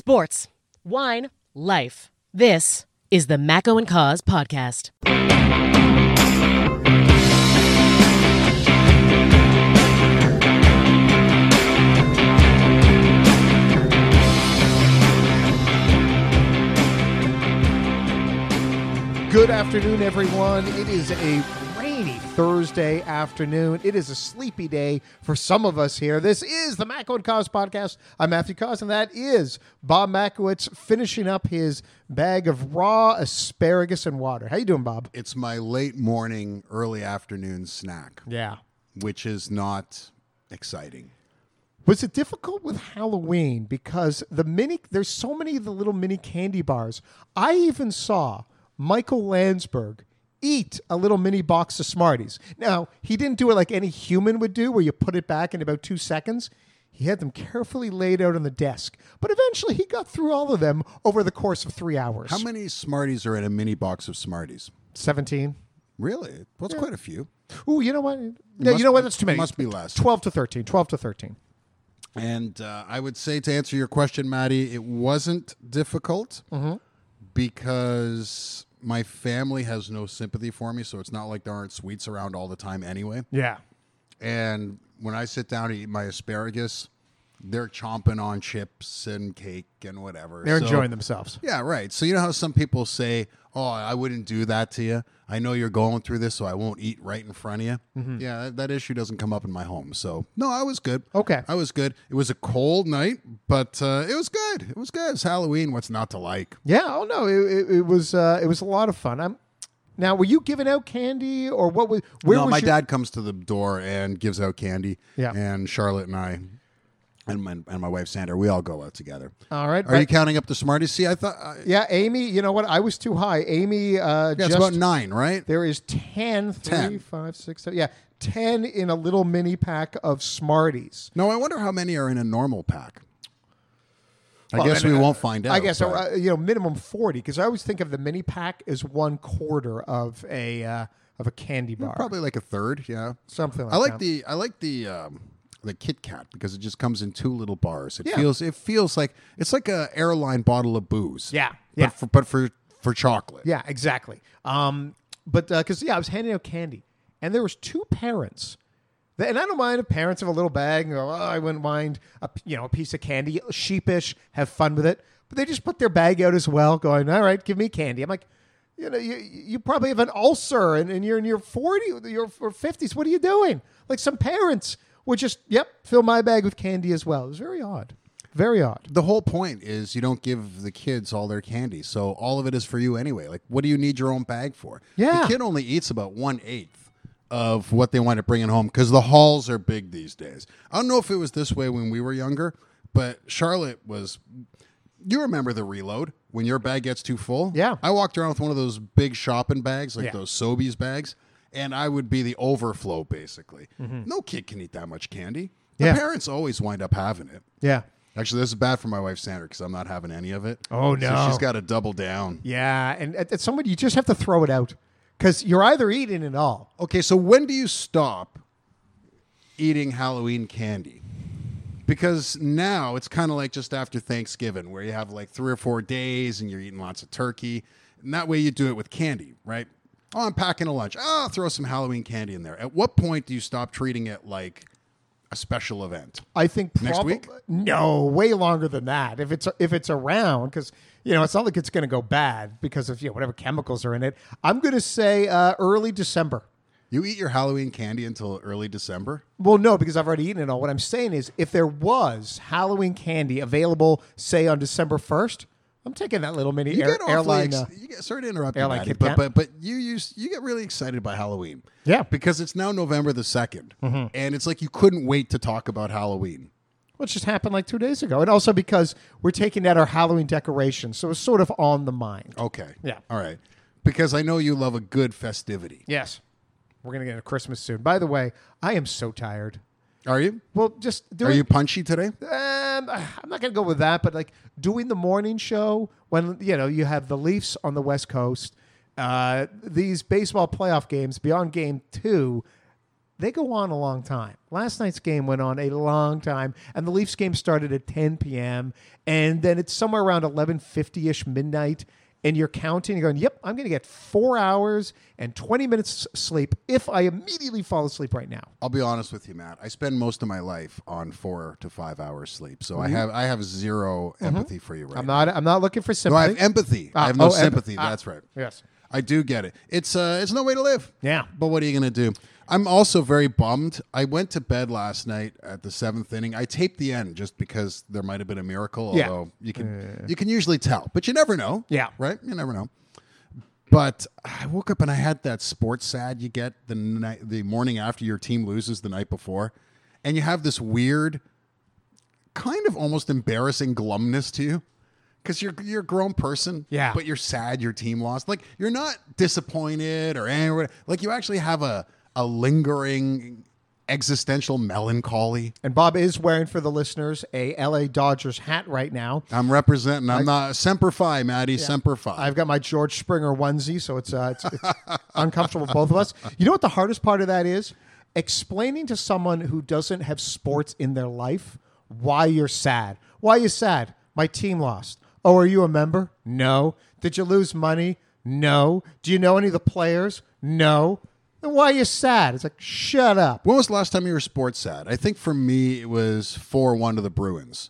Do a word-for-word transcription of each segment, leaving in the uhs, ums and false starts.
Sports, wine, life. This is the Macco and Cause podcast. Good afternoon, everyone. It is a rainy Thursday afternoon. It is a sleepy day for some of us here. This is the Macco and Cause podcast. I'm Matthew Cause, and that is Bob Makowitz finishing up his bag of raw asparagus and water. How you doing, Bob? It's my late morning, early afternoon snack, Yeah. which is not exciting. Was it difficult with Halloween? Because the mini, there's so many of the little mini candy bars. I even saw Michael Landsberg eat a little mini box of Smarties. Now, he didn't do it like any human would do, where you put it back in about two seconds. He had them carefully laid out on the desk. But eventually, he got through all of them over the course of three hours. How many Smarties are in a mini box of Smarties? seventeen. Really? Well, it's quite a few. Ooh, you know what? No, must you know what? be- That's too many. must be less. twelve to thirteen. twelve to thirteen. And uh, I would say, to answer your question, Maddie, it wasn't difficult because my family has no sympathy for me, so it's not like there aren't sweets around all the time anyway. Yeah. And when I sit down to eat my asparagus, they're chomping on chips and cake and whatever. They're So- enjoying themselves. Yeah, right. So you know how some people say, "Oh, I wouldn't do that to you. I know you're going through this, so I won't eat right in front of you." Yeah, that, that issue doesn't come up in my home. So no, I was good. Okay. I was good. It was a cold night, but uh, it was good. It was good. It's Halloween. What's not to like? Yeah, oh no, it, it, it was uh, it was a lot of fun. I'm now. Were you giving out candy or what? Was where no, was my your- dad comes to the door and gives out candy. Yeah. And Charlotte and I, and my, and my wife Sandra, we all go out together. All right, Are but- you counting up the Smarties? See, I thought. Uh, Yeah, Amy. You know what? I was too high. Amy. Uh, yeah, just it's about nine, right? there is ten, three, Ten. five, six, seven. Yeah, ten in a little mini pack of Smarties. No, I wonder how many are in a normal pack. I Well, guess and, we uh, won't find out. I guess but- uh, you know minimum forty, because I always think of the mini pack as one quarter of a uh, of a candy bar. Probably like a third, yeah. Something like I like that. the I like the um, the Kit Kat because it just comes in two little bars. It Yeah. feels it feels like it's like a airline bottle of booze. Yeah, but yeah. for, but for for chocolate. Yeah, exactly. Um, but because yeah, I was handing out candy, and there was two parents. that- And I don't mind if parents have a little bag and go, oh, I wouldn't mind a p- you know a piece of candy, sheepish, have fun with it. But they just put their bag out as well, going, all right, give me candy. I'm like, you know, you, you probably have an ulcer and, and you're in your forties, your fifties. What are you doing? Like some parents would just, yep, fill my bag with candy as well. It was very odd. Very odd. The whole point is you don't give the kids all their candy, so all of it is for you anyway. Like, what do you need your own bag for? Yeah. The kid only eats about one eighth of what they wind up bringing home because the hauls are big these days. I don't know if it was this way when we were younger, but Charlotte was. You remember the reload when your bag gets too full? Yeah. I walked around with one of those big shopping bags, like Yeah. those Sobeys bags, and I would be the overflow basically. Mm-hmm. No kid can eat that much candy. The Yeah. parents always wind up having it. Yeah. Actually, this is bad for my wife Sandra because I'm not having any of it. Oh, So no. she's got to double down. Yeah. And at, at somebody, you just have to throw it out because you're either eating it all. Okay, so when do you stop eating Halloween candy? Because now it's kind of like just after Thanksgiving, where you have like three or four days and you're eating lots of turkey. And that way you do it with candy, right? Oh, I'm packing a lunch. Oh, I'll throw some Halloween candy in there. At what point do you stop treating it like a special event? I think Next prob- week? No, way longer than that. If it's if it's around, because you know it's not like it's going to go bad because of you know whatever chemicals are in it. I'm going to say uh, early December. You eat your Halloween candy until early December? Well, no, because I've already eaten it all. What I'm saying is, if there was Halloween candy available, say on December first, I'm taking that little mini You air, get awfully airline. ex- Uh, you get, sorry to interrupt you, airline Maddie, Kit but, Kat. but but you use you get really excited by Halloween. Yeah. Because it's now November the second, Mm-hmm. and it's like you couldn't wait to talk about Halloween. which just happened like two days ago, and also because we're taking out our Halloween decorations, so it's sort of on the mind. Okay. Yeah. All right. Because I know you love a good festivity. Yes, we're gonna get a Christmas soon. By the way, I am so tired. Are you? Well, just doing, Are you punchy today? Um, I'm not going to go with that, but like doing the morning show when you know you have the Leafs on the West Coast, uh, these baseball playoff games beyond Game Two, they go on a long time. Last night's game went on a long time, and the Leafs game started at ten p.m., and then it's somewhere around eleven fifty-ish midnight, and you're counting, you're going, yep, I'm going to get four hours and twenty minutes sleep if I immediately fall asleep right now. I'll be honest with you, Matt. I spend most of my life on four to five hours sleep, so Mm-hmm. I have I have zero empathy for you right I'm now. not I'm not looking for No, sympathy. I have empathy. Ah, I have no oh, em- sympathy. ah, That's right. Yes. I do get it. It's uh, it's no way to live. Yeah. But what are you going to do? I'm also very bummed. I went to bed last night at the seventh inning. I taped the end just because there might have been a miracle. Yeah. Although you can you can usually tell, but you never know. Yeah. Right. You never know. But I woke up and I had that sports sad you get the night, the morning after your team loses the night before, and you have this weird, kind of almost embarrassing glumness to you. Because you're you're a grown person, Yeah. but you're sad your team lost. Like, you're not disappointed or angry. Like, you actually have a, a lingering existential melancholy. And Bob is wearing, for the listeners, a L A Dodgers hat right now. I'm representing. I'm not Semper Fi, Maddie. Semper Fi. I've got my George Springer onesie, so it's uh, it's, it's uncomfortable for both of us. You know what the hardest part of that is? Explaining to someone who doesn't have sports in their life why you're sad. Why are you sad? My team lost. Oh, are you a member? No. Did you lose money? No. Do you know any of the players? No. Then why are you sad? It's like, shut up. When was the last time you were sports sad? I think for me it was four one to the Bruins.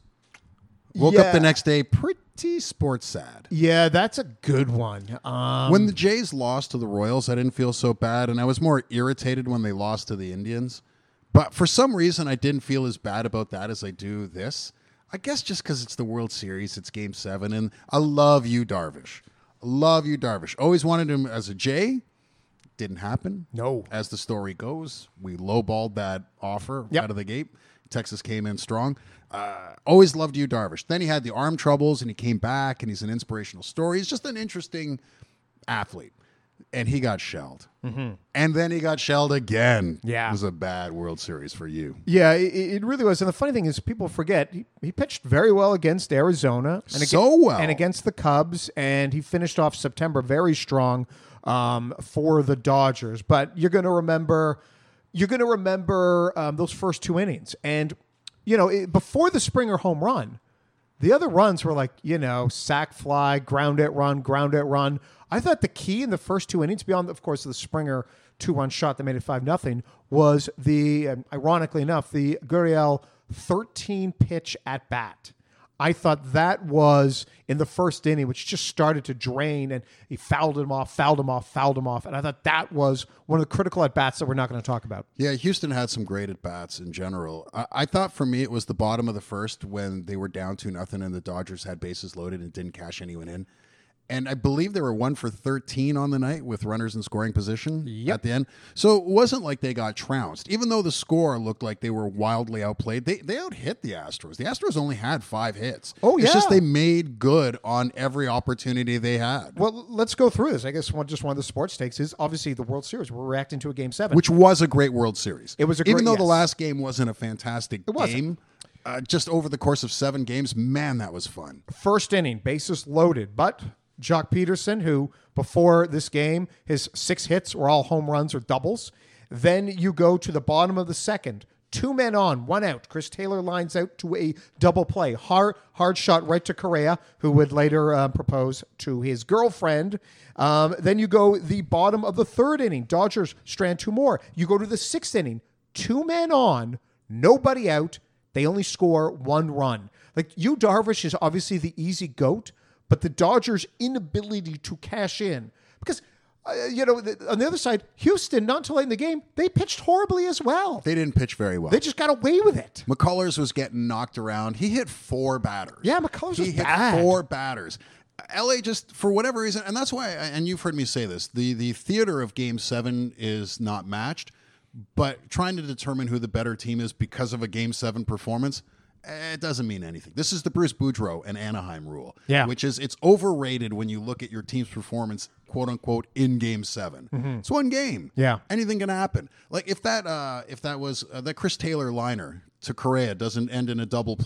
Woke up Yeah. the next day pretty sports sad. Yeah, that's a good one. Um, When the Jays lost to the Royals, I didn't feel so bad, and I was more irritated when they lost to the Indians. But for some reason, I didn't feel as bad about that as I do this. I guess just because it's the World Series, it's Game seven, and I love you, Darvish. I love you, Darvish. Always wanted him as a Jay. Didn't happen. No. As the story goes, we lowballed that offer Yep. out of the gate. Texas came in strong. Uh, always loved you, Darvish. Then he had the arm troubles, and he came back, and he's an inspirational story. He's just an interesting athlete. And he got shelled. Mm-hmm. And then he got shelled again. Yeah. It was a bad World Series for you. Yeah, it, it really was. And the funny thing is, people forget he, he pitched very well against Arizona, and So well. and against the Cubs, and he finished off September very strong um, for the Dodgers. But you're going to remember, you're going to remember um, those first two innings, and you know it, before the Springer home run, the other runs were like, you know, sac fly, ground it run, ground it run. I thought the key in the first two innings, beyond, of course, the Springer two-run shot that made it five nothing, was the, um, ironically enough, the Gurriel thirteen-pitch at-bat. I thought that was in the first inning, which just started to drain, and he fouled him off, fouled him off, fouled him off. And I thought that was one of the critical at-bats that we're not going to talk about. Yeah, Houston had some great at bats in general. I, I thought for me it was the bottom of the first when they were down two nothing and the Dodgers had bases loaded and didn't cash anyone in. And I believe they were one for thirteen on the night with runners in scoring position Yep. at the end. So it wasn't like they got trounced. Even though the score looked like they were wildly outplayed, they they out-hit the Astros. The Astros only had five hits. Oh, It's just yeah. they made good on every opportunity they had. Well, let's go through this. I guess one, just one of the sports takes is obviously the World Series. We're reacting to a Game seven. Which was a great World Series. It was a Even great- though the yes. last game wasn't a fantastic It wasn't. game, uh, just over the course of seven games, man, that was fun. First inning, bases loaded, but Jock Peterson, who before this game, his six hits were all home runs or doubles. Then you go to the bottom of the second, two men on, one out. Chris Taylor lines out to a double play. Hard, hard shot right to Correa, who would later uh, propose to his girlfriend. Um, then you go the bottom of the third inning. Dodgers strand two more. You go to the sixth inning, two men on, nobody out. They only score one run. Like, Yu Darvish is obviously the easy goat, but the Dodgers' inability to cash in, because, uh, you know, the, on the other side, Houston, not until late in the game, they pitched horribly as well. They didn't pitch very well. They just got away with it. McCullers was getting knocked around. He hit four batters. Yeah, McCullers he was hit bad. four batters. L A just, for whatever reason, and that's why, and you've heard me say this, the, the theater of Game seven is not matched, but trying to determine who the better team is because of a Game seven performance, it doesn't mean anything. This is the Bruce Boudreau and Anaheim rule, Yeah. which is it's overrated when you look at your team's performance, quote unquote, in Game Seven. It's one game. Yeah. Anything can happen. Like if that uh, if that was uh, that Chris Taylor liner to Correa doesn't end in a double play,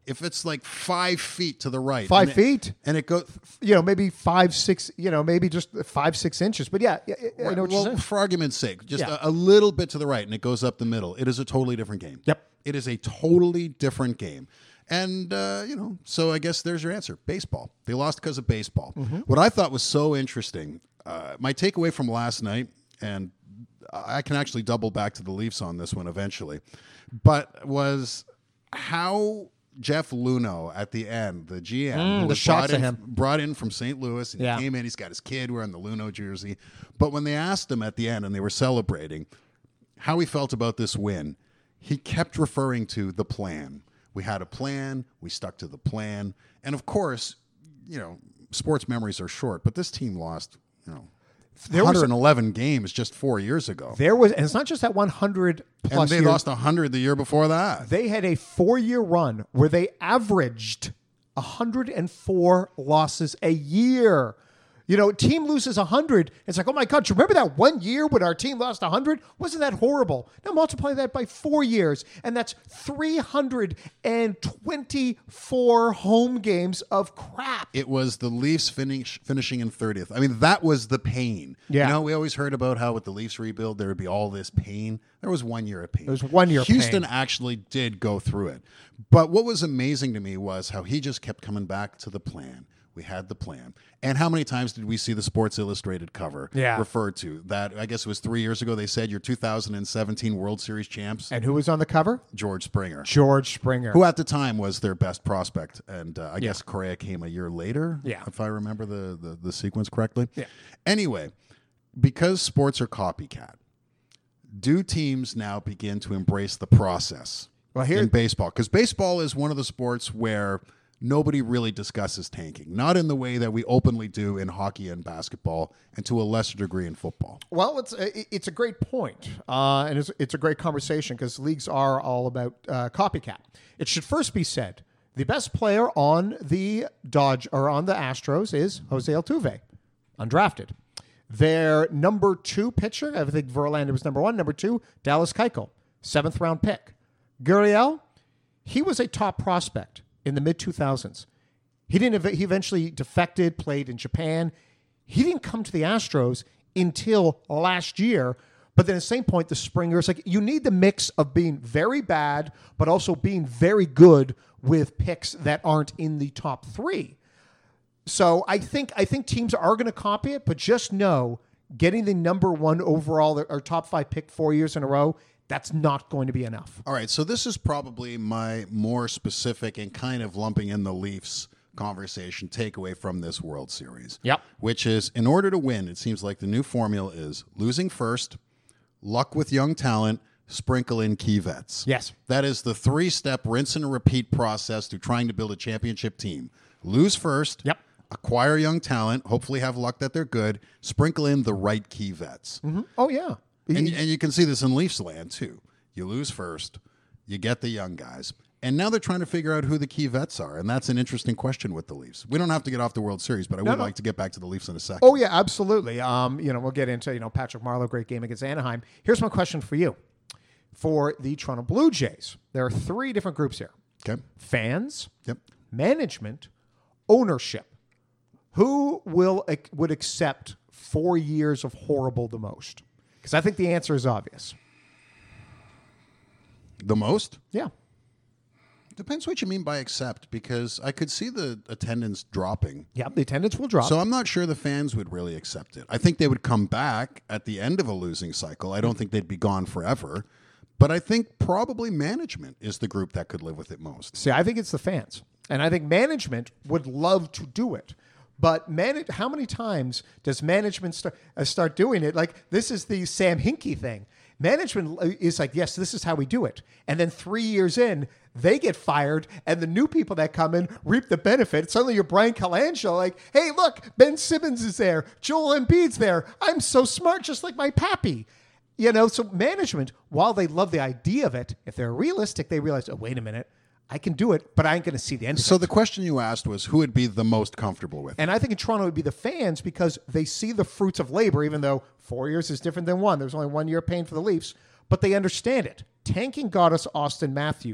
if it's like five feet to the right, Five and it- feet? and it goes. You know, maybe five, six, you know, maybe just five, six inches. But yeah, yeah, yeah, I know what well, you're saying. for argument's sake, just Yeah. a, a little bit to the right, and it goes up the middle. It is a totally different game. Yep. It is a totally different game. And, uh, you know, so I guess there's your answer. Baseball. They lost because of baseball. Mm-hmm. What I thought was so interesting, uh, my takeaway from last night, and I can actually double back to the Leafs on this one eventually, but was how Jeff Luhnow at the end, the G M, Mm, who the was shots brought of in, him. brought in from Saint Louis, and Yeah. he came in, he's got his kid wearing the Luhnow jersey. But when they asked him at the end and they were celebrating how he felt about this win, he kept referring to the plan. We had a plan, we stuck to the plan. And of course, you know, sports memories are short, but this team lost, you know, There was- one hundred eleven games just four years ago. There was, and it's not just that one hundred And plus they years. lost one hundred the year before that. They had a four-year run where they averaged one hundred four losses a year. You know, team loses one hundred. It's like, oh my God, do you remember that one year when our team lost one hundred? Wasn't that horrible? Now multiply that by four years, and that's three hundred twenty-four home games of crap. It was the Leafs finish, finishing in thirtieth. I mean, that was the pain. Yeah. You know, we always heard about how with the Leafs rebuild, there would be all this pain. There was one year of pain. There was one year of Houston pain. actually did go through it. But what was amazing to me was how he just kept coming back to the plan. We had the plan. And how many times did we see the Sports Illustrated cover Yeah. referred to? That, I guess it was three years ago, they said you're two thousand seventeen World Series champs, And who was on the cover? George Springer. George Springer. Who at the time was their best prospect, and uh, I guess Correa came a year later. Yeah. if I remember the, the the sequence correctly. Yeah. Anyway, because sports are copycat, do teams now begin to embrace the process Well, here- in baseball? Because baseball is one of the sports where nobody really discusses tanking, not in the way that we openly do in hockey and basketball, and to a lesser degree in football. Well, it's a, it's a great point, uh, and it's, it's a great conversation because leagues are all about uh, copycat. It should first be said the best player on the Dodge or on the Astros is Jose Altuve, undrafted. Their number two pitcher, I think Verlander was number one. Number two, Dallas Keuchel, seventh round pick. Gurriel, he was a top prospect in the mid two thousands. He didn't. ev- He eventually defected, played in Japan. He didn't come to the Astros until last year. But then at the same point, the Springers, like you need the mix of being very bad, but also being very good with picks that aren't in the top three. So I think I think teams are going to copy it, but just know getting the number one overall or top five pick four years in a row, that's not going to be enough. All right, so this is probably my more specific and kind of lumping in the Leafs conversation takeaway from this World Series. Yep. Which is, in order to win, it seems like the new formula is losing first, luck with young talent, sprinkle in key vets. Yes. That is the three-step rinse and repeat process to trying to build a championship team. Lose first. Yep. Acquire young talent, hopefully have luck that they're good, sprinkle in the right key vets. Oh, yeah. And, and you can see this in Leafs land, too. You lose first, you get the young guys, and now they're trying to figure out who the key vets are, and that's an interesting question with the Leafs. We don't have to get off the World Series, but I would no. like to get back to the Leafs in a second. Oh, yeah, absolutely. Um, you know, we'll get into, you know, Patrick Marleau, great game against Anaheim. Here's my question for you. For the Toronto Blue Jays, there are three different groups here. Okay. Fans, Yep. management, ownership. Who will would accept four years of horrible the most? Because I think the answer is obvious. The most? Yeah. Depends what you mean by accept, because I could see the attendance dropping. Yeah, the attendance will drop. So I'm not sure the fans would really accept it. I think they would come back at the end of a losing cycle. I don't think they'd be gone forever. But I think probably management is the group that could live with it most. See, I think it's the fans. And I think management would love to do it. But man, how many times does management start, uh, start doing it? Like, this is the Sam Hinkie thing. Management is like, yes, this is how we do it. And then three years in, they get fired, and the new people that come in reap the benefit. Suddenly you're Brian Colangelo, like, hey, look, Ben Simmons is there. Joel Embiid's there. I'm so smart, just like my pappy. You know, so management, while they love the idea of it, if they're realistic, they realize, oh, wait a minute, I can do it, but I ain't going to see the end of So it. the question you asked was who would be the most comfortable with it? And I think in Toronto it would be the fans because they see the fruits of labor, even though four years is different than one. There's only one year paying for the Leafs, but they understand it. Tanking got us Austin Matthews.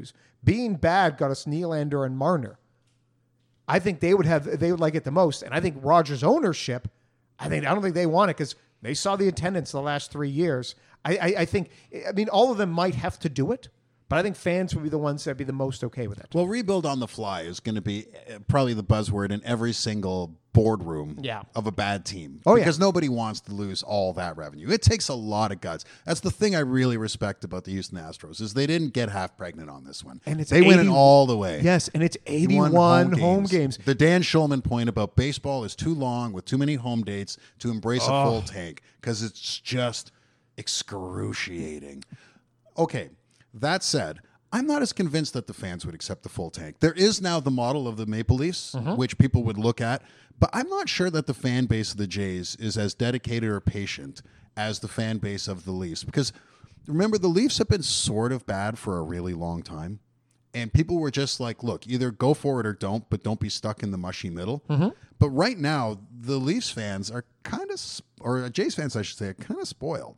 Being bad got us Nylander and Marner. I think they would have they would like it the most, and I think Rogers' ownership, I think I don't think they want it because they saw the attendance the last three years. I, I, I think I mean all of them might have to do it, but I think fans would be the ones that'd be the most okay with it. Well, rebuild on the fly is going to be uh, probably the buzzword in every single boardroom Yeah. of a bad team. Oh, yeah. Because nobody wants to lose all that revenue. It takes a lot of guts. That's the thing I really respect about the Houston Astros is they didn't get half pregnant on this one. And it's they went eighty in all the way. Yes, and it's eighty-one eighty-one home games. The Dan Schulman point about baseball is too long with too many home dates to embrace Oh. a full tank because it's just excruciating. Okay, that said, I'm not as convinced that the fans would accept the full tank. There is now the model of the Maple Leafs, Mm-hmm. which people would look at, but I'm not sure that the fan base of the Jays is as dedicated or patient as the fan base of the Leafs. Because remember, the Leafs have been sort of bad for a really long time. And people were just like, look, either go for it or don't, but don't be stuck in the mushy middle. Mm-hmm. But right now, the Leafs fans are kind of, or Jays fans, I should say, are kind of spoiled.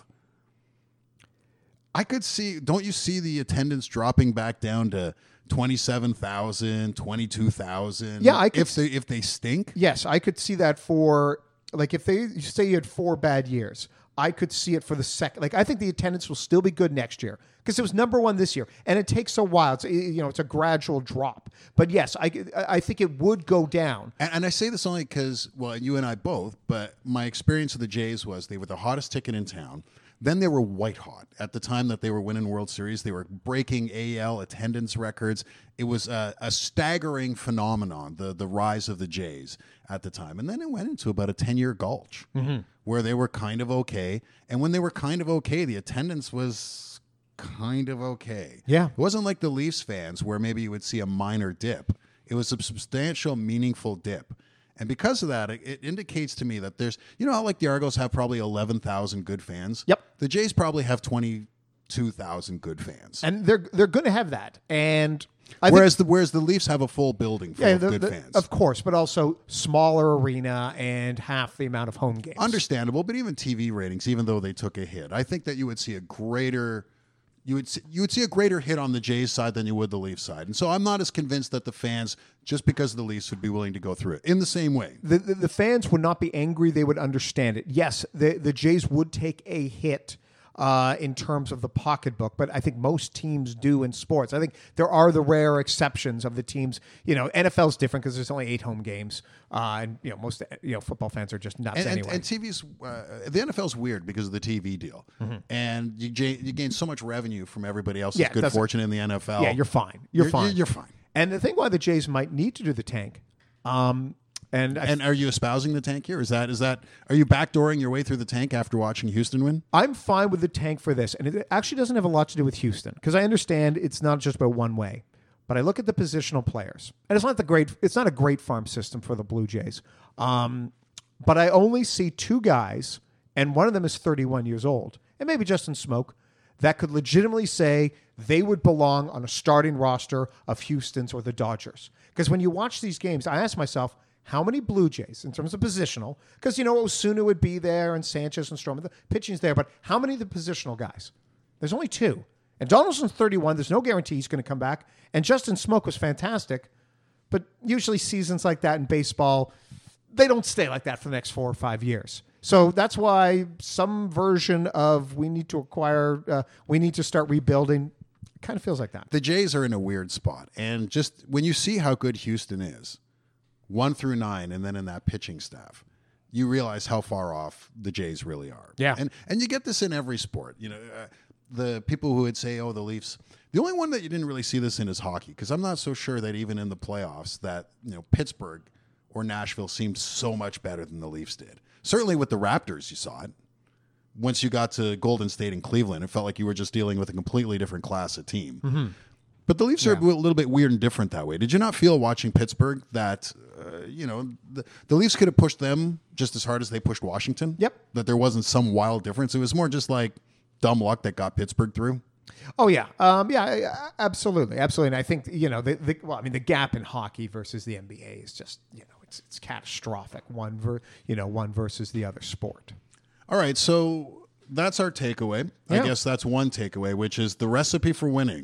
I could see, don't you see the attendance dropping back down to twenty-seven thousand, twenty-two thousand? Yeah, I could if they if they stink. Yes, I could see that for like if they you say you had four bad years, I could see it for the second. Like I think the attendance will still be good next year because it was number one this year, and it takes a while. It's you know it's a gradual drop, but yes, I I think it would go down. And, and I say this only because, well, you and I both, but my experience of the Jays was they were the hottest ticket in town. Then they were white hot. At the time that they were winning World Series, they were breaking A L attendance records. It was a, a staggering phenomenon, the, the rise of the Jays at the time. And then it went into about a ten-year gulch Mm-hmm. where they were kind of okay. And when they were kind of okay, the attendance was kind of okay. Yeah. It wasn't like the Leafs fans where maybe you would see a minor dip. It was a substantial, meaningful dip. And because of that, it, it indicates to me that there's, you know how like the Argos have probably eleven thousand good fans? Yep. The Jays probably have twenty-two thousand good fans. And they're they're going to have that. And I whereas think, the whereas the Leafs have a full building full yeah, of the- good the- fans. of course, but also smaller arena and half the amount of home games. Understandable, but even T V ratings, even though they took a hit, I think that you would see a greater you would see, you would see a greater hit on the Jays side than you would the Leafs side. And so I'm not as convinced that the fans, just because of the Leafs, would be willing to go through it in the same way. The, the the fans would not be angry; they would understand it. Yes, the the Jays would take a hit uh, in terms of the pocketbook, but I think most teams do in sports. I think there are the rare exceptions of the teams. You know, N F L's different because there's only eight home games, uh, and you know most you know football fans are just nuts And, and, anyway. and T V's uh, the N F L's weird because of the T V deal, and you, j- you gain so much revenue from everybody else's Yeah, it good doesn't- fortune in the N F L. yeah, you're fine. You're, You're- fine. you're fine. And the thing why the Jays might need to do the tank, um, and, I And are you espousing the tank here? Is that is that are you backdooring your way through the tank after watching Houston win? I'm fine with the tank for this, and it actually doesn't have a lot to do with Houston because I understand it's not just about one way. But I look at the positional players, and it's not the great. It's not a great farm system for the Blue Jays. Um, but I only see two guys, and one of them is thirty-one years old, and maybe Justin Smoke, that could legitimately say they would belong on a starting roster of Houston's or the Dodgers. Because when you watch these games, I ask myself, how many Blue Jays, in terms of positional, because, you know, Osuna would be there and Sanchez and Stroman, the pitching's there, but how many of the positional guys? There's only two. And Donaldson's thirty-one. There's no guarantee he's going to come back. And Justin Smoke was fantastic. But usually seasons like that in baseball, they don't stay like that for the next four or five years. So that's why some version of we need to acquire, uh, we need to start rebuilding, kind of feels like that. The Jays are in a weird spot, and just when you see how good Houston is, one through nine, and then in that pitching staff, you realize how far off the Jays really are. Yeah. and and you get this in every sport. You know, uh, the people who would say, "Oh, the Leafs." The only one that you didn't really see this in is hockey, because I'm not so sure that even in the playoffs that you know Pittsburgh or Nashville seemed so much better than the Leafs did. Certainly with the Raptors, you saw it. Once you got to Golden State and Cleveland, it felt like you were just dealing with a completely different class of team. Mm-hmm. But the Leafs are a little bit weird and different that way. Did you not feel watching Pittsburgh that, uh, you know, the, the Leafs could have pushed them just as hard as they pushed Washington? Yep. That there wasn't some wild difference. It was more just like dumb luck that got Pittsburgh through. Oh yeah, um, yeah, yeah, absolutely, absolutely. And I think you know, the, the well, I mean, the gap in hockey versus the N B A is just you know, it's it's catastrophic. One ver, you know, one versus the other sport. All right, so that's our takeaway. Yeah. I guess that's one takeaway, which is the recipe for winning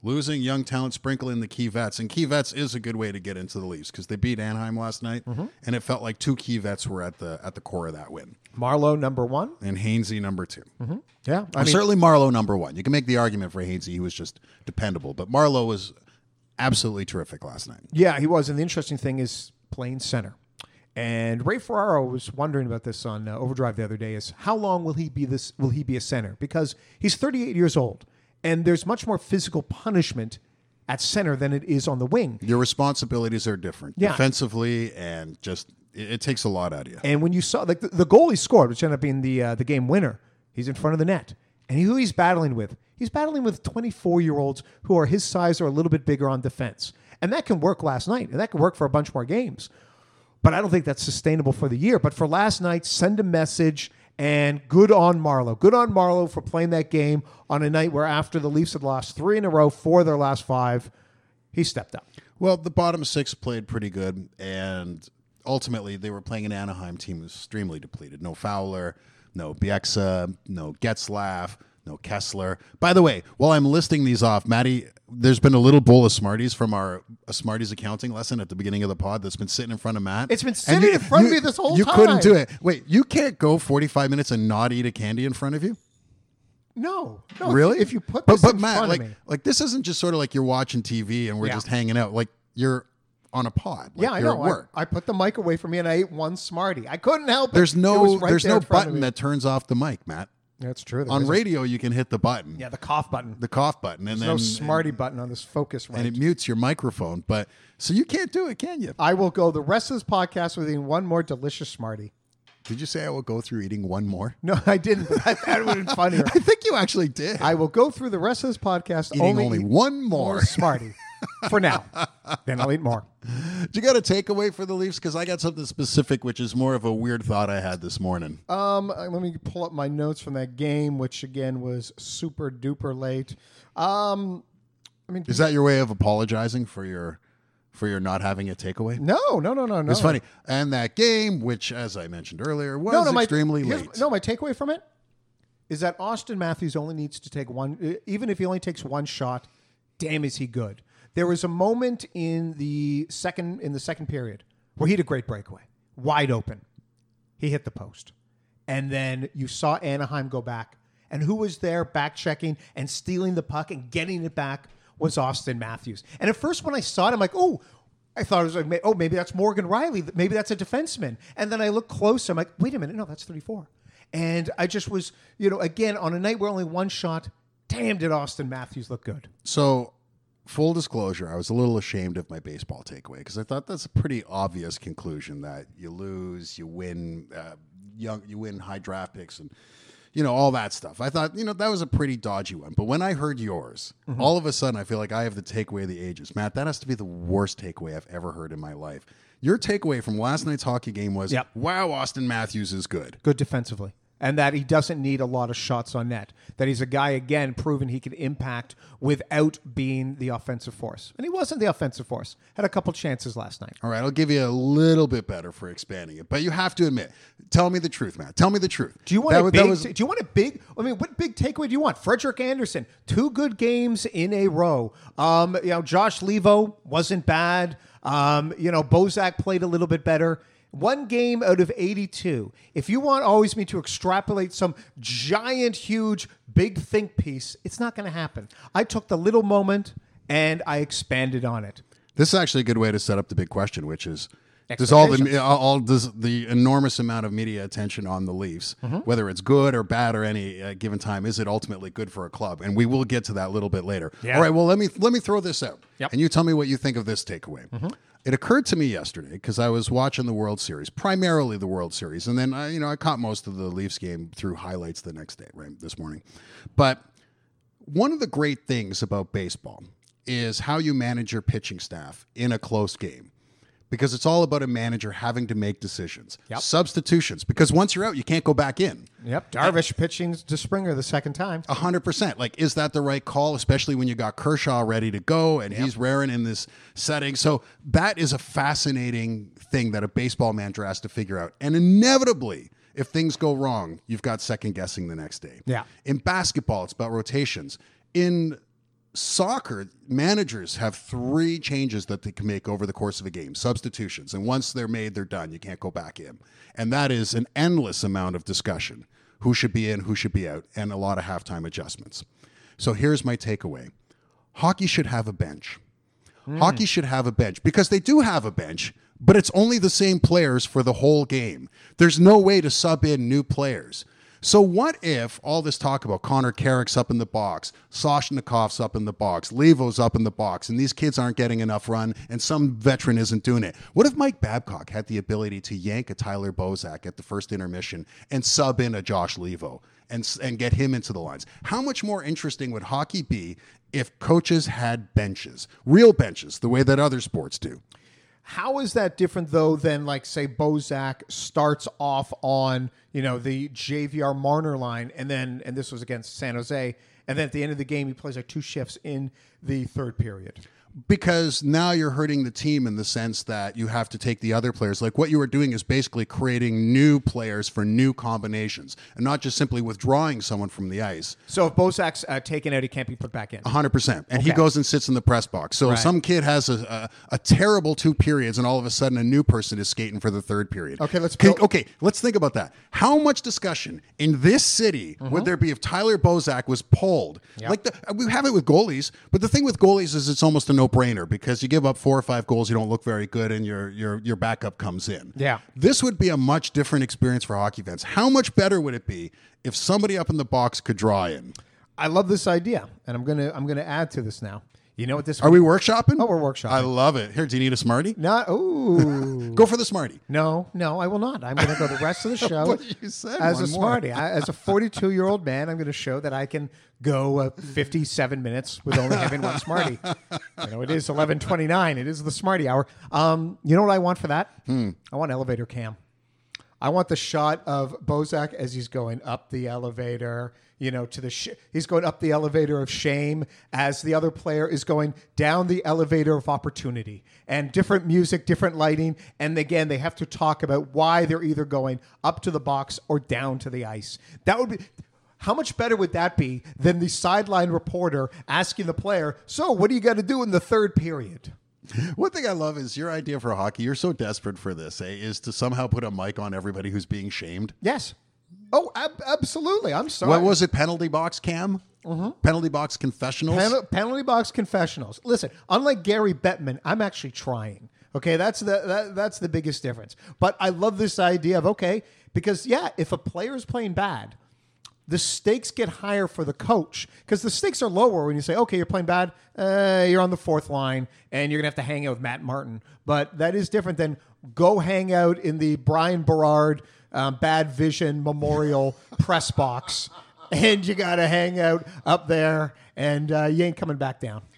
Losing young talent, sprinkle in the key vets. And key vets is a good way to get into the Leafs because they beat Anaheim last night, mm-hmm. and it felt like two key vets were at the at the core of that win. Marleau, number one. And Hainsey, number two. Mm-hmm. Yeah. I well, mean, certainly Marleau, number one. You can make the argument for Hainsey. He was just dependable. But Marleau was absolutely terrific last night. Yeah, he was. And the interesting thing is playing center. And Ray Ferraro was wondering about this on uh, Overdrive the other day: is how long will he be this? Will he be a center? Because he's thirty-eight years old, and there's much more physical punishment at center than it is on the wing. Your responsibilities are different, yeah. defensively, and just it, it takes a lot out of you. And when you saw like the, the goal he scored, which ended up being the uh, the game winner, he's in front of the net, and who he's battling with? He's battling with twenty-four year olds who are his size or a little bit bigger on defense, and that can work last night, and that can work for a bunch more games. But I don't think that's sustainable for the year. But for last night, send a message, and good on Marleau. Good on Marleau for playing that game on a night where after the Leafs had lost three in a row, four of their last five, he stepped up. Well, the bottom six played pretty good, and ultimately they were playing an Anaheim team who was extremely depleted. No Fowler, no Bieksa, no Getzlaff, no Kessler. By the way, while I'm listing these off, Maddie, there's been a little bowl of Smarties from our a Smarties accounting lesson at the beginning of the pod that's been sitting in front of Matt. It's been sitting you, in front you, of me this whole you time. You couldn't do it. Wait, you can't go forty-five minutes and not eat a candy in front of you? No. no really? If you put but, this but in Matt, front like, of me. like this isn't just sort of like you're watching T V and we're Yeah. just hanging out. Like you're on a pod. Like yeah, I you're know. At work. I, I put the mic away from me and I ate one Smartie. I couldn't help it. There's It no was right there's there no in front of button me. that turns off the mic, Matt. That's true. There On isn't. radio, you can hit the button. Yeah, the cough button. The cough button, and There's then no Smartie button on this focus right. and it mutes your microphone. But so you can't do it, can you? I will go the rest of this podcast with eating one more delicious Smartie. Did you say I will go through eating one more? No, I didn't. But I thought it would have been funnier. I think you actually did. I will go through the rest of this podcast Eating only, only eat one more. Smartie for now. Then I'll eat more. Do you got a takeaway for the Leafs? Because I got something specific, which is more of a weird thought I had this morning. Um, uh, let me pull up my notes from that game, which again was super duper late. Um, I mean, Is that your way of apologizing for your for your not having a takeaway? no, no, no, no, no. It's funny. And that game, which, as I mentioned earlier, was No, no, my, extremely here's- late. No, my takeaway from it is that Austin Matthews only needs to take one, uh, even if he only takes one shot, damn is he good. There was a moment in the second in the second period where he had a great breakaway, wide open. He hit the post. And then you saw Anaheim go back. And who was there back checking and stealing the puck and getting it back was Austin Matthews. And at first when I saw it, I'm like, oh, I thought it was like, oh, maybe that's Morgan Riley. Maybe that's a defenseman. And then I look closer. I'm like, wait a minute. No, that's thirty-four. And I just was, you know, again, on a night where only one shot, damn, did Austin Matthews look good. So, full disclosure, I was a little ashamed of my baseball takeaway because I thought that's a pretty obvious conclusion that you lose, you win, uh, young, you win high draft picks, and you know all that stuff. I thought, you know, that was a pretty dodgy one. But when I heard yours, mm-hmm. all of a sudden I feel like I have the takeaway of the ages. Matt, that has to be the worst takeaway I've ever heard in my life. Your takeaway from last night's hockey game was, yep. wow, Austin Matthews is good. Good defensively. And that he doesn't need a lot of shots on net. That he's a guy, again, proven he can impact without being the offensive force. And he wasn't the offensive force. Had a couple chances last night. All right, I'll give you a little bit better for expanding it. But you have to admit, tell me the truth, Matt. Tell me the truth. Do you want that, a was- big? that was, do you want a big? I mean, what big takeaway do you want? Frederick Anderson, two good games in a row. Um, you know, Josh Levo wasn't bad. Um, you know, Bozak played a little bit better. One game out of eighty-two. If you want always me to extrapolate some giant, huge, big think piece, it's not going to happen. I took the little moment and I expanded on it. This is actually a good way to set up the big question, which is does all the all, all does the enormous amount of media attention on the Leafs, mm-hmm. whether it's good or bad or any uh, given time, is it ultimately good for a club? And we will get to that a little bit later. Yeah. All right. Well, let me let me throw this out, yep. and you tell me what you think of this takeaway. Mm-hmm. It occurred to me yesterday because I was watching the World Series, primarily the World Series, and then I, you know, I caught most of the Leafs game through highlights the next day, right, this morning. But one of the great things about baseball is how you manage your pitching staff in a close game. Because it's all about a manager having to make decisions. Yep. Substitutions. Because once you're out, you can't go back in. Yep. Darvish pitching to Springer the second time. A hundred percent. Like, is that the right call? Especially when you got Kershaw ready to go and yep. he's raring in this setting. So that is a fascinating thing that a baseball manager has to figure out. And inevitably, if things go wrong, you've got second guessing the next day. Yeah. In basketball, it's about rotations. In soccer, managers have three changes that they can make over the course of a game, substitutions. And once they're made, they're done. You can't go back in. And that is an endless amount of discussion. Who should be in, who should be out, and a lot of halftime adjustments. So here's my takeaway. Hockey should have a bench. Mm. Hockey should have a bench because they do have a bench, but it's only the same players for the whole game. There's no way to sub in new players. So what if all this talk about Connor Carrick's up in the box, Soshnikov's up in the box, Levo's up in the box, and these kids aren't getting enough run, and some veteran isn't doing it? What if Mike Babcock had the ability to yank a Tyler Bozak at the first intermission and sub in a Josh Levo and, and get him into the lines? How much more interesting would hockey be if coaches had benches, real benches, the way that other sports do? How is that different, though, than, like, say, Bozak starts off on, you know, the J V R Marner line, and then, and this was against San Jose, and then at the end of the game, he plays like two shifts in the third period? Because now you're hurting the team in the sense that you have to take the other players. Like what you were doing is basically creating new players for new combinations and not just simply withdrawing someone from the ice. So if Bozak's uh, taken out, he can't be put back in? one hundred percent. And Okay. he goes and sits in the press box. So Right. some kid has a, a, a terrible two periods and all of a sudden a new person is skating for the third period. Okay, let's Okay, build- okay, let's think about that. How much discussion in this city would there be if Tyler Bozak was pulled? Yep. Like the, we have it with goalies, but the thing with goalies is it's almost a no-brainer because you give up four or five goals, you don't look very good, and your your your backup comes in. Yeah. This would be a much different experience for hockey fans. How much better would it be if somebody up in the box could draw in? I love this idea, and I'm gonna I'm gonna add to this now. You know what this? Are we workshopping? Oh, we're workshopping. I love it. Here, do you need a Smartie? Not. Ooh. Go for the Smartie. No, no, I will not. I'm going to go the rest of the show What you said, as a one more. smarty. I, as a forty-two-year-old man, I'm going to show that I can go uh, fifty-seven minutes with only having one smarty. You know, it is eleven twenty-nine. It is the smarty hour. Um, you know what I want for that? Hmm. I want elevator cam. I want the shot of Bozak as he's going up the elevator, you know, to the sh- he's going up the elevator of shame as the other player is going down the elevator of opportunity, and different music, different lighting. And again, they have to talk about why they're either going up to the box or down to the ice. That would be, how much better would that be than the sideline reporter asking the player, so what do you got to do in the third period? One thing I love is your idea for hockey. You're so desperate for this, eh? Is to somehow put a mic on everybody who's being shamed. Yes. Oh, ab- absolutely. I'm sorry. What was it? Penalty box cam? Mm-hmm. Penalty box confessionals? Pen- penalty box confessionals. Listen, unlike Gary Bettman, I'm actually trying. Okay, that's the that, that's the biggest difference. But I love this idea of, okay, because yeah, if a player is playing bad, the stakes get higher for the coach because the stakes are lower when you say, okay, you're playing bad, uh, you're on the fourth line, and you're gonna have to hang out with Matt Martin. But that is different than go hang out in the Brian Berard um, Bad Vision Memorial press box, and you got to hang out up there, and uh, you ain't coming back down.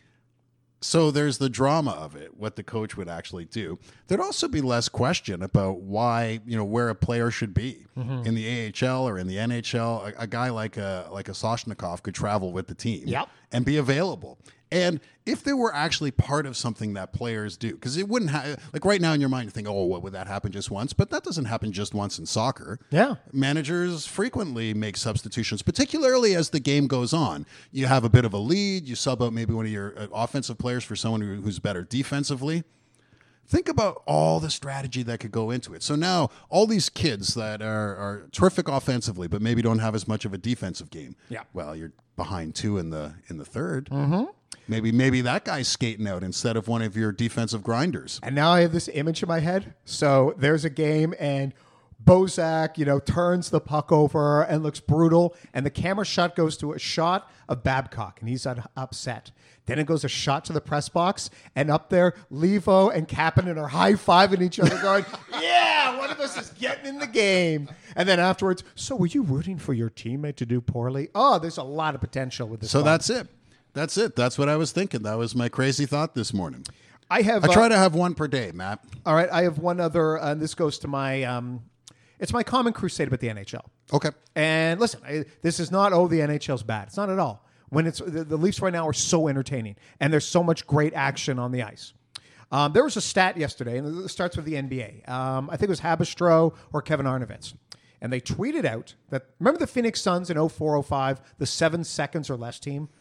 So there's the drama of it, what the coach would actually do. There'd also be less question about why, you know, where a player should be in the A H L or in the N H L. A, a guy like a like a Soshnikov could travel with the team Yep. and be available. And if they were actually part of something that players do, because it wouldn't have, like right now in your mind, you think, oh, what would that happen just once? But that doesn't happen just once in soccer. Yeah. Managers frequently make substitutions, particularly as the game goes on. You have a bit of a lead, you sub out maybe one of your uh, offensive players for someone who, who's better defensively. Think about all the strategy that could go into it. So now all these kids that are, are terrific offensively, but maybe don't have as much of a defensive game. Yeah. Well, you're behind two in the in the third. Mm-hmm. Maybe maybe that guy's skating out instead of one of your defensive grinders. And now I have this image in my head. So there's a game, and Bozak, you know, turns the puck over and looks brutal, and the camera shot goes to a shot of Babcock, and he's un- upset. Then it goes a shot to the press box, and up there, Levo and Kapanen are high-fiving each other, going, yeah, one of us is getting in the game. And then afterwards, so were you rooting for your teammate to do poorly? Oh, there's a lot of potential with this. So fun. that's it. That's it. That's what I was thinking. That was my crazy thought this morning. I have. I uh, try to have one per day, Matt. All right, I have one other, uh, and this goes to my, um, it's my common crusade about the N H L. Okay. And listen, I, this is not, oh, the N H L's bad. It's not at all. When it's the, the Leafs right now are so entertaining, and there's so much great action on the ice. Um, there was a stat yesterday, and it starts with the N B A. Um, I think it was Habistro or Kevin Arnovitz. And they tweeted out that, remember the Phoenix Suns in oh four oh five, the seven seconds or less team?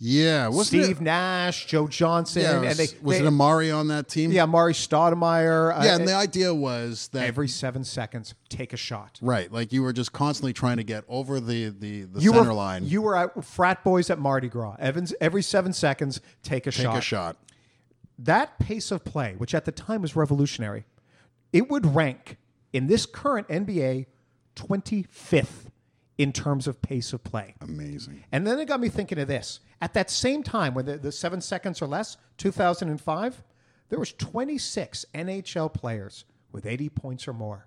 Yeah, wasn't Steve it? Nash, Joe Johnson, Yeah, and was, they, was they it Amari on that team? yeah, Mari Stoudemire. Yeah, uh, and the idea was that every seven seconds, take a shot. right, like you were just constantly trying to get over the the, the You center were line. you were at frat boys at Mardi Gras. Evans, every seven seconds, take a take shot. a shot. That pace of play, which at the time was revolutionary, it would rank in this current N B A twenty-fifth in terms of pace of play. Amazing. And then it got me thinking of this. At that same time, when the, the seven seconds or less, two thousand five, there was twenty-six N H L players with eighty points or more.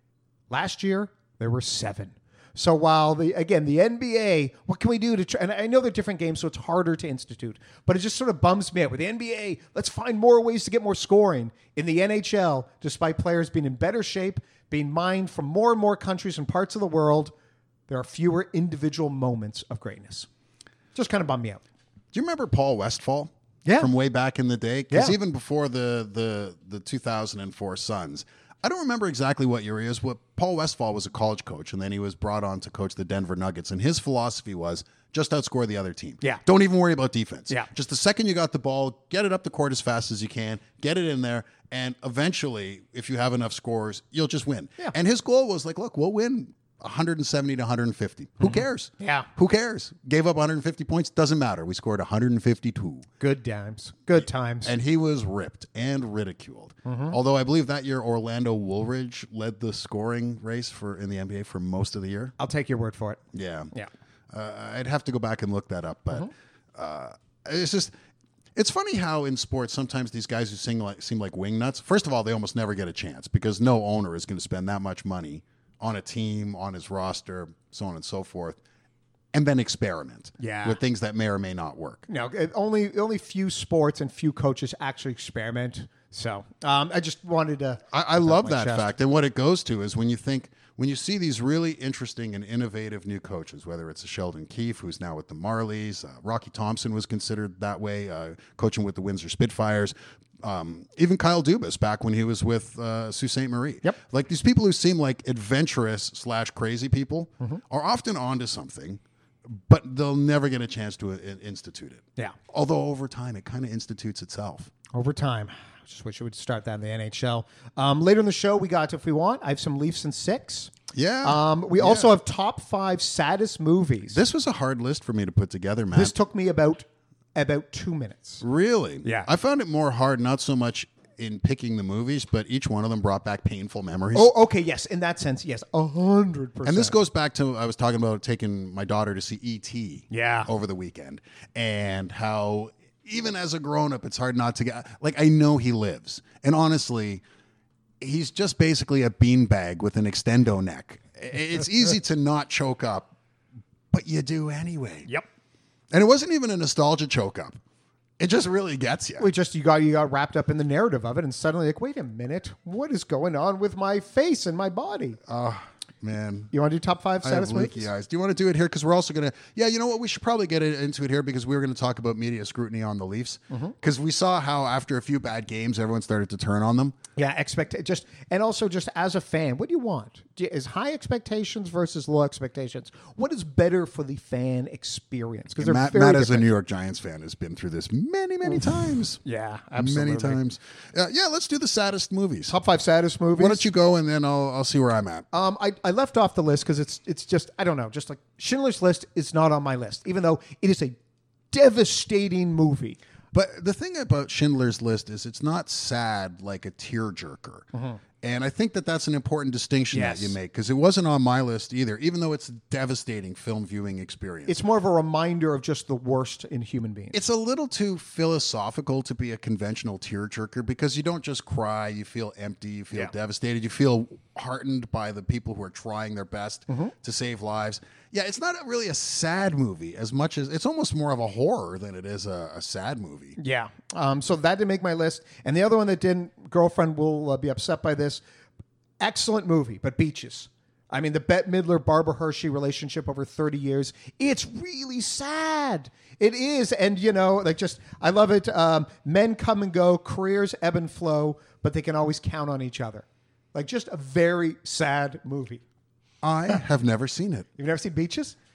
Last year, there were seven. So while the again the N B A, what can we do to try? And I know they're different games, so it's harder to institute. But it just sort of bums me out with the N B A. Let's find more ways to get more scoring. In the N H L, despite players being in better shape, being mined from more and more countries and parts of the world, there are fewer individual moments of greatness. Just kind of bummed me out. Do you remember Paul Westphal? Yeah. From way back in the day? Because Yeah. even before the, the, the two thousand four Suns, I don't remember exactly what year he is. What Paul Westphal was a college coach, and then he was brought on to coach the Denver Nuggets. And his philosophy was just outscore the other team. Yeah. Don't even worry about defense. Yeah. Just the second you got the ball, get it up the court as fast as you can, get it in there, and eventually, if you have enough scores, you'll just win. Yeah. And his goal was like, look, we'll win one seventy to one fifty. Who cares? Yeah. Who cares? Gave up one hundred fifty points. Doesn't matter. We scored one hundred fifty-two. Good times. Good times. And he was ripped and ridiculed. Although I believe that year Orlando Woolridge led the scoring race for in the N B A for most of the year. I'll take your word for it. Yeah. Yeah. Uh, I'd have to go back and look that up. But uh, it's just, it's funny how in sports sometimes these guys who sing like, seem like wingnuts, first of all, they almost never get a chance because no owner is going to spend that much money on a team, on his roster, so on and so forth, and then experiment Yeah. with things that may or may not work. No, it- only only few sports and few coaches actually experiment. So um, I just wanted to. I, I love my that chest. fact. And what it goes to is when you think, when you see these really interesting and innovative new coaches, whether it's a Sheldon Keefe, who's now with the Marlies, uh, Rocky Thompson was considered that way, uh, coaching with the Windsor Spitfires, um, even Kyle Dubas back when he was with uh, Sault Ste. Marie. Yep. Like these people who seem like adventurous slash crazy people Mm-hmm. are often onto something, but they'll never get a chance to uh, institute it. Yeah. Although over time, it kind of institutes itself. Over time. I just wish it would start that in the N H L. Um, later in the show, we got, if we want, I have some Leafs and six. Yeah. Um, we Yeah. also have top five saddest movies. This was a hard list for me to put together, man. This took me about about two minutes. Really? Yeah. I found it more hard, not so much in picking the movies, but each one of them brought back painful memories. Oh, okay, yes. In that sense, yes, a hundred percent. And this goes back to I was talking about taking my daughter to see E T Yeah. over the weekend, and how even as a grown up, it's hard not to get like I know he lives, and honestly, he's just basically a beanbag with an extendo neck. It's easy to not choke up, but you do anyway. Yep. And it wasn't even a nostalgia choke up. It just really gets you. We just you got you got wrapped up in the narrative of it, and suddenly like, wait a minute, what is going on with my face and my body? Oh, man. You want to do top five I have saddest leaky movies? eyes. Do you want to do it here? Because we're also going to, yeah, you know what? We should probably get it- into it here because we were going to talk about media scrutiny on the Leafs. Because we saw how after a few bad games, everyone started to turn on them. Yeah, expect just and also just as a fan, what do you want? Do you- Is high expectations versus low expectations? What is better for the fan experience? Because they're Matt, very Matt as a different. New York Giants fan, has been through this many, many times. Yeah, absolutely. Many times. Uh, yeah, let's do the saddest movies. Top five saddest movies. Why don't you go and then I'll, I'll see where I'm at. Um, I, I left off the list because it's it's just I don't know, just like Schindler's List is not on my list, even though it is a devastating movie. But the thing about Schindler's List is it's not sad like a tearjerker. And I think that that's an important distinction Yes. that you make because it wasn't on my list either, even though it's a devastating film viewing experience. It's more of a reminder of just the worst in human beings. It's a little too philosophical to be a conventional tearjerker because you don't just cry, you feel empty, you feel Yeah. devastated, you feel heartened by the people who are trying their best Mm-hmm. to save lives. Yeah, it's not really a sad movie as much as it's almost more of a horror than it is a, a sad movie. Yeah. Um, so that didn't make my list. And the other one that didn't, girlfriend will uh, be upset by this. Excellent movie, but Beaches. I mean, the Bette Midler Barbara Hershey relationship over thirty years. It's really sad. It is. And, you know, like just, I love it. Um, men come and go, careers ebb and flow, but they can always count on each other. Like just a very sad movie. I have never seen it. You've never seen Beaches?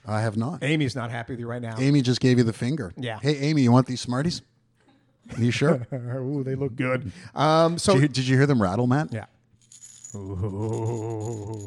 I have not. Amy's not happy with you right now. Amy just gave you the finger. Yeah. Hey, Amy, you want these Smarties? Are you sure? Ooh, they look good. Um, so did, you, did you hear them rattle, Matt? yeah. Ooh.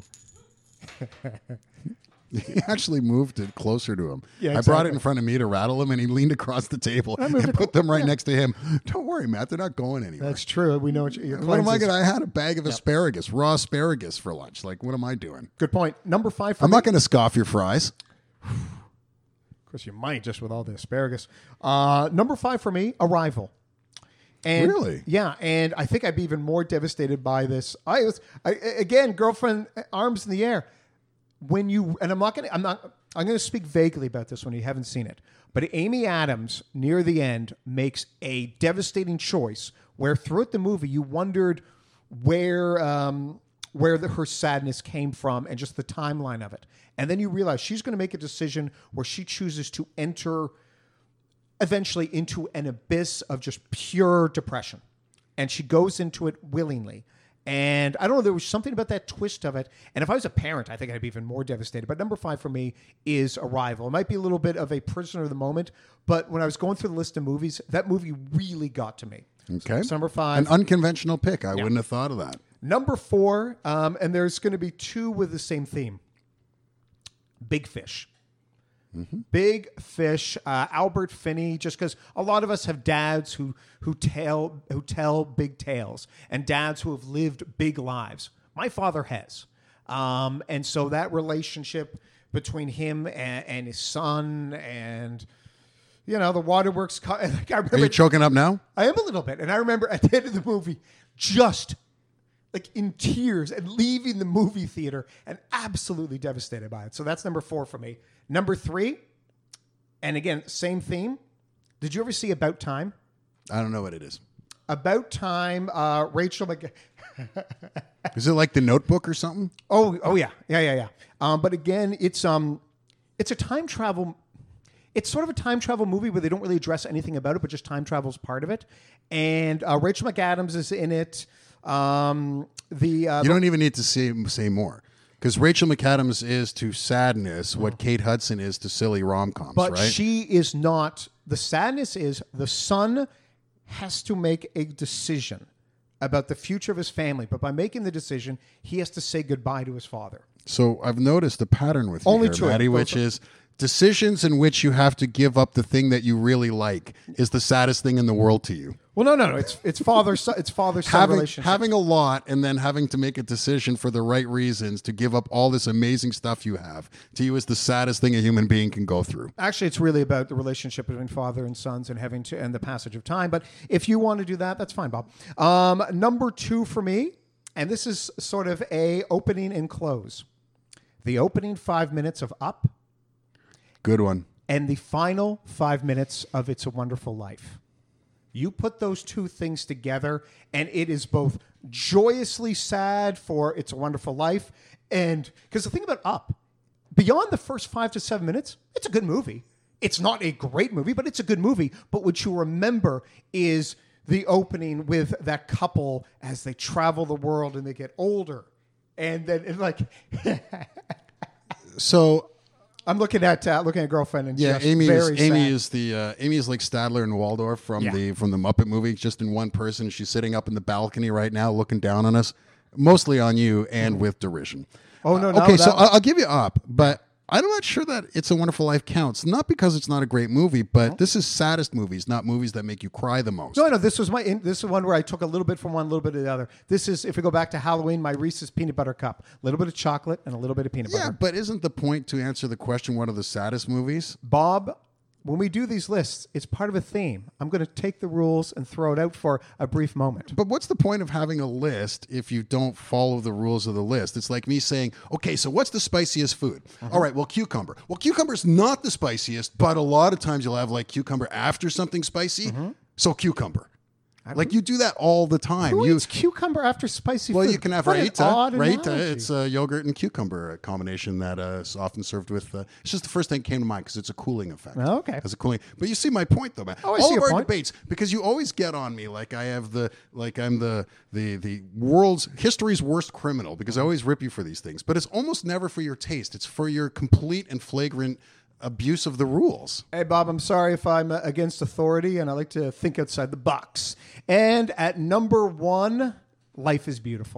He actually moved it closer to him. Yeah, I brought exactly. it in front of me to rattle him, and he leaned across the table and, moved it put them right next to him. Don't worry, Matt. They're not going anywhere. That's true. We know what your what am I cleanses- going to? I had a bag of asparagus, raw asparagus for lunch. Like, what am I doing? Good point. Number five for I'm me. not going to scoff your fries. Of course, you might just with all the asparagus. Uh, number five for me, Arrival. And, Really? Yeah, and I think I'd be even more devastated by this. I was I, again, girlfriend, arms in the air. When you and I'm not gonna I'm not I'm gonna speak vaguely about this when you haven't seen it. But Amy Adams near the end makes a devastating choice where throughout the movie you wondered where um, where the, her sadness came from and just the timeline of it. And then you realize she's going to make a decision where she chooses to enter eventually into an abyss of just pure depression. And she goes into it willingly. And I don't know, there was something about that twist of it. And if I was a parent, I think I'd be even more devastated. But number five for me is Arrival. It might be a little bit of a prisoner of the moment, but when I was going through the list of movies, that movie really got to me. Okay. So number five. An unconventional pick. I wouldn't have thought of that. Number four, um, and there's going to be two with the same theme. Big Fish. Mm-hmm. Big Fish, uh, Albert Finney. Just because a lot of us have dads who who tell who tell big tales, and dads who have lived big lives. My father has, um, and so that relationship between him and, and his son, and you know the waterworks. Co- like I remember, Are you choking up now? I am a little bit, and I remember at the end of the movie, just like in tears and leaving the movie theater and absolutely devastated by it. So that's number four for me. Number three, and again, same theme. Did you ever see About Time? I don't know what it is. About Time, uh, Rachel Mc... Is it like The Notebook or something? Oh, oh yeah, yeah, yeah, yeah. Um, but again, it's um, it's a time travel. It's sort of a time travel movie where they don't really address anything about it, but just time travel is part of it. And uh, Rachel McAdams is in it. Um, the uh, You don't even need to say say more. Because Rachel McAdams is to sadness what Kate Hudson is to silly rom-coms, But right? she is not. The sadness is the son has to make a decision about the future of his family. But by making the decision, he has to say goodbye to his father. So I've noticed a pattern with you Only here, two. Maddie, which is decisions in which you have to give up the thing that you really like is the saddest thing in the world to you. Well, no, no, no. It's it's father son. It's father son Having, relationship. having a lot and then having to make a decision for the right reasons to give up all this amazing stuff you have to you is the saddest thing a human being can go through. Actually, it's really about the relationship between father and sons and having to and the passage of time. But if you want to do that, that's fine, Bob. Um, number two for me, and this is sort of a opening and close. The opening five minutes of Up Good one. and the final five minutes of It's a Wonderful Life. You put those two things together, and it is both joyously sad for It's a Wonderful Life, and because the thing about Up, beyond the first five to seven minutes, it's a good movie. It's not a great movie, but it's a good movie. But what you remember is the opening with that couple as they travel the world and they get older, and then it's like, So I'm looking at uh, looking at girlfriend and yeah, just Amy is very Amy sad. is the uh, Amy is like Stadler and Waldorf from Yeah. the from the Muppet movie, just in one person. She's sitting up in the balcony right now, looking down on us, mostly on you, and with derision. Oh, no, Uh, no, okay, so that- I'll, I'll give you Up, but I'm not sure that It's a Wonderful Life counts. Not because it's not a great movie, but this is saddest movies, not movies that make you cry the most. No, no, this was my. In, this is one where I took a little bit from one, a little bit of the other. This is, if we go back to Halloween, my Reese's peanut butter cup, a little bit of chocolate and a little bit of peanut Yeah, butter. but isn't the point to answer the question what are the saddest movies? Bob, when we do these lists, it's part of a theme. I'm going to take the rules and throw it out for a brief moment. But what's the point of having a list if you don't follow the rules of the list? It's like me saying, okay, so what's the spiciest food? All right, well, cucumber. Well, cucumber's not the spiciest, but a lot of times you'll have like cucumber after something spicy. So cucumber. Like you do that all the time. Who you eats cucumber after spicy well, food? you can have What an raita. odd Raita, analogy. it's a yogurt and cucumber combination that uh, is often served with. Uh, it's just the first thing that came to mind because it's a cooling effect. Oh, okay. As a cooling, but you see my point though, man. Oh, I all see of your our point. debates, because you always get on me like I have the like I'm the the the world's history's worst criminal because I always rip you for these things. But it's almost never for your taste. It's for your complete and flagrant abuse of the rules. Hey, Bob, I'm sorry if I'm uh, against authority, and I like to think outside the box. And at number one, Life is Beautiful.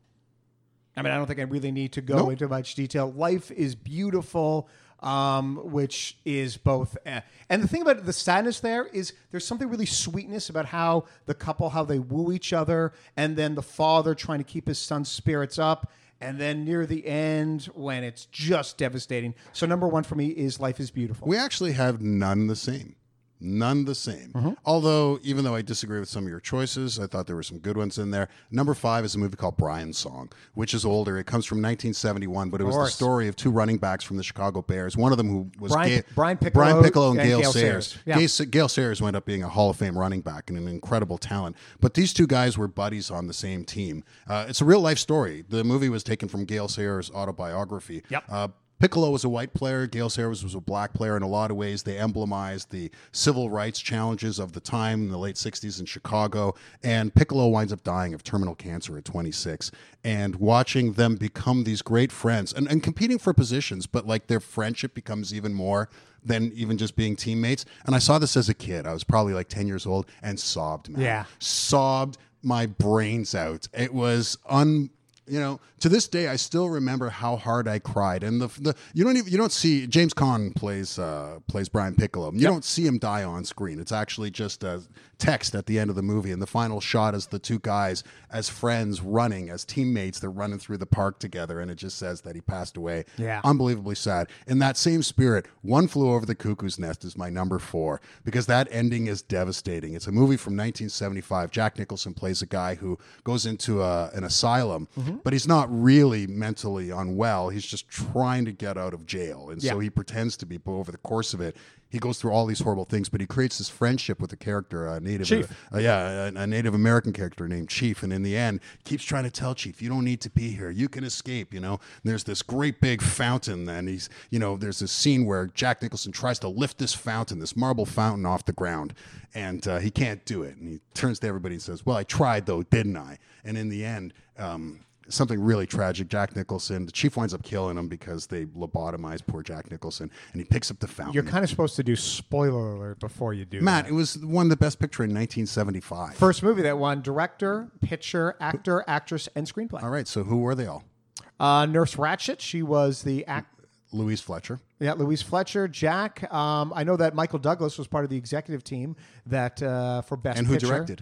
I mean, I don't think I really need to go Nope. into much detail. Life is Beautiful, um, which is both... Uh, and the thing about the sadness there is there's something really sweetness about how the couple, how they woo each other, and then the father trying to keep his son's spirits up. And then near the end, when it's just devastating. So number one for me is Life is Beautiful. We actually have none the same. None the same. Although, even though I disagree with some of your choices, I thought there were some good ones in there. Number five is a movie called Brian's Song, which is older. It comes from nineteen seventy-one, but it was the course. story of two running backs from the Chicago Bears. One of them who was Brian- Ga- Brian Piccolo Brian Piccolo and, and Gail, Gail Sayers. Sayers. Yeah. Gail, Gail Sayers wound up being a Hall of Fame running back and an incredible talent. But these two guys were buddies on the same team. Uh, it's a real life story. The movie was taken from Gail Sayers' autobiography. Yep. Uh, Piccolo was a white player. Gail Sayers was a black player. In a lot of ways, they emblemized the civil rights challenges of the time in the late sixties in Chicago. And Piccolo winds up dying of terminal cancer at twenty-six. And watching them become these great friends and, and competing for positions, but like their friendship becomes even more than even just being teammates. And I saw this as a kid. I was probably like ten years old and sobbed, man. Yeah. Sobbed my brains out. It was un... You know, to this day, I still remember how hard I cried. And the the you don't even you don't see James Caan plays uh, plays Brian Piccolo. You Yep. don't see him die on screen. It's actually just a text at the end of the movie, and the final shot is the two guys as friends running as teammates. They're running through the park together, and it just says that he passed away. Yeah. Unbelievably sad. In that same spirit, One Flew Over the Cuckoo's Nest is my number four because that ending is devastating. It's a movie from nineteen seventy-five. Jack Nicholson plays a guy who goes into a, an asylum, Mm-hmm. but he's not really mentally unwell. He's just trying to get out of jail, and so Yeah. he pretends to be. But over the course of it, he goes through all these horrible things. But he creates this friendship with a character, a native, Chief. uh, yeah, a, a Native American character named Chief. And in the end, keeps trying to tell Chief, "You don't need to be here. You can escape." You know, and there's this great big fountain, and he's, you know, there's this scene where Jack Nicholson tries to lift this fountain, this marble fountain, off the ground, and uh, he can't do it. And he turns to everybody and says, "Well, I tried though, didn't I?" And in the end, um, something really tragic. Jack Nicholson, the chief winds up killing him because they lobotomize poor Jack Nicholson, and he picks up the fountain. You're kind of supposed to do spoiler alert before you do Matt, that. it was won the best picture in nineteen seventy-five. First movie that won director, picture, actor, actress, and screenplay. All right, so who were they all? Uh, Nurse Ratched, she was the act. Louise Fletcher. Yeah, Louise Fletcher, Jack. Um, I know that Michael Douglas was part of the executive team that uh, for best And who picture. directed?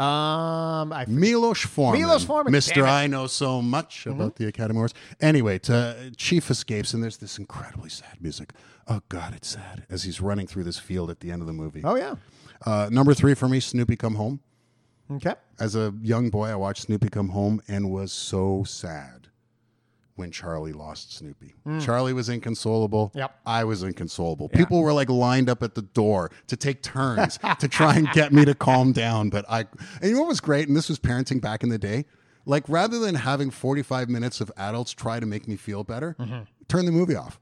Um, I Milos Forman. Milos Forman, Mister damn it. I know so much about the Academy Awards. Anyway, to, Chief escapes, and there's this incredibly sad music. Oh, God, it's sad. As he's running through this field at the end of the movie. Oh yeah. Uh, number three for me, Snoopy Come Home. Okay. As a young boy, I watched Snoopy Come Home and was so sad when Charlie lost Snoopy. Charlie was inconsolable. Yep. I was inconsolable. People were like lined up at the door to take turns to try and get me to calm down. But I, and you know what was great? And this was parenting back in the day. Like rather than having forty-five minutes of adults try to make me feel better, turn the movie off.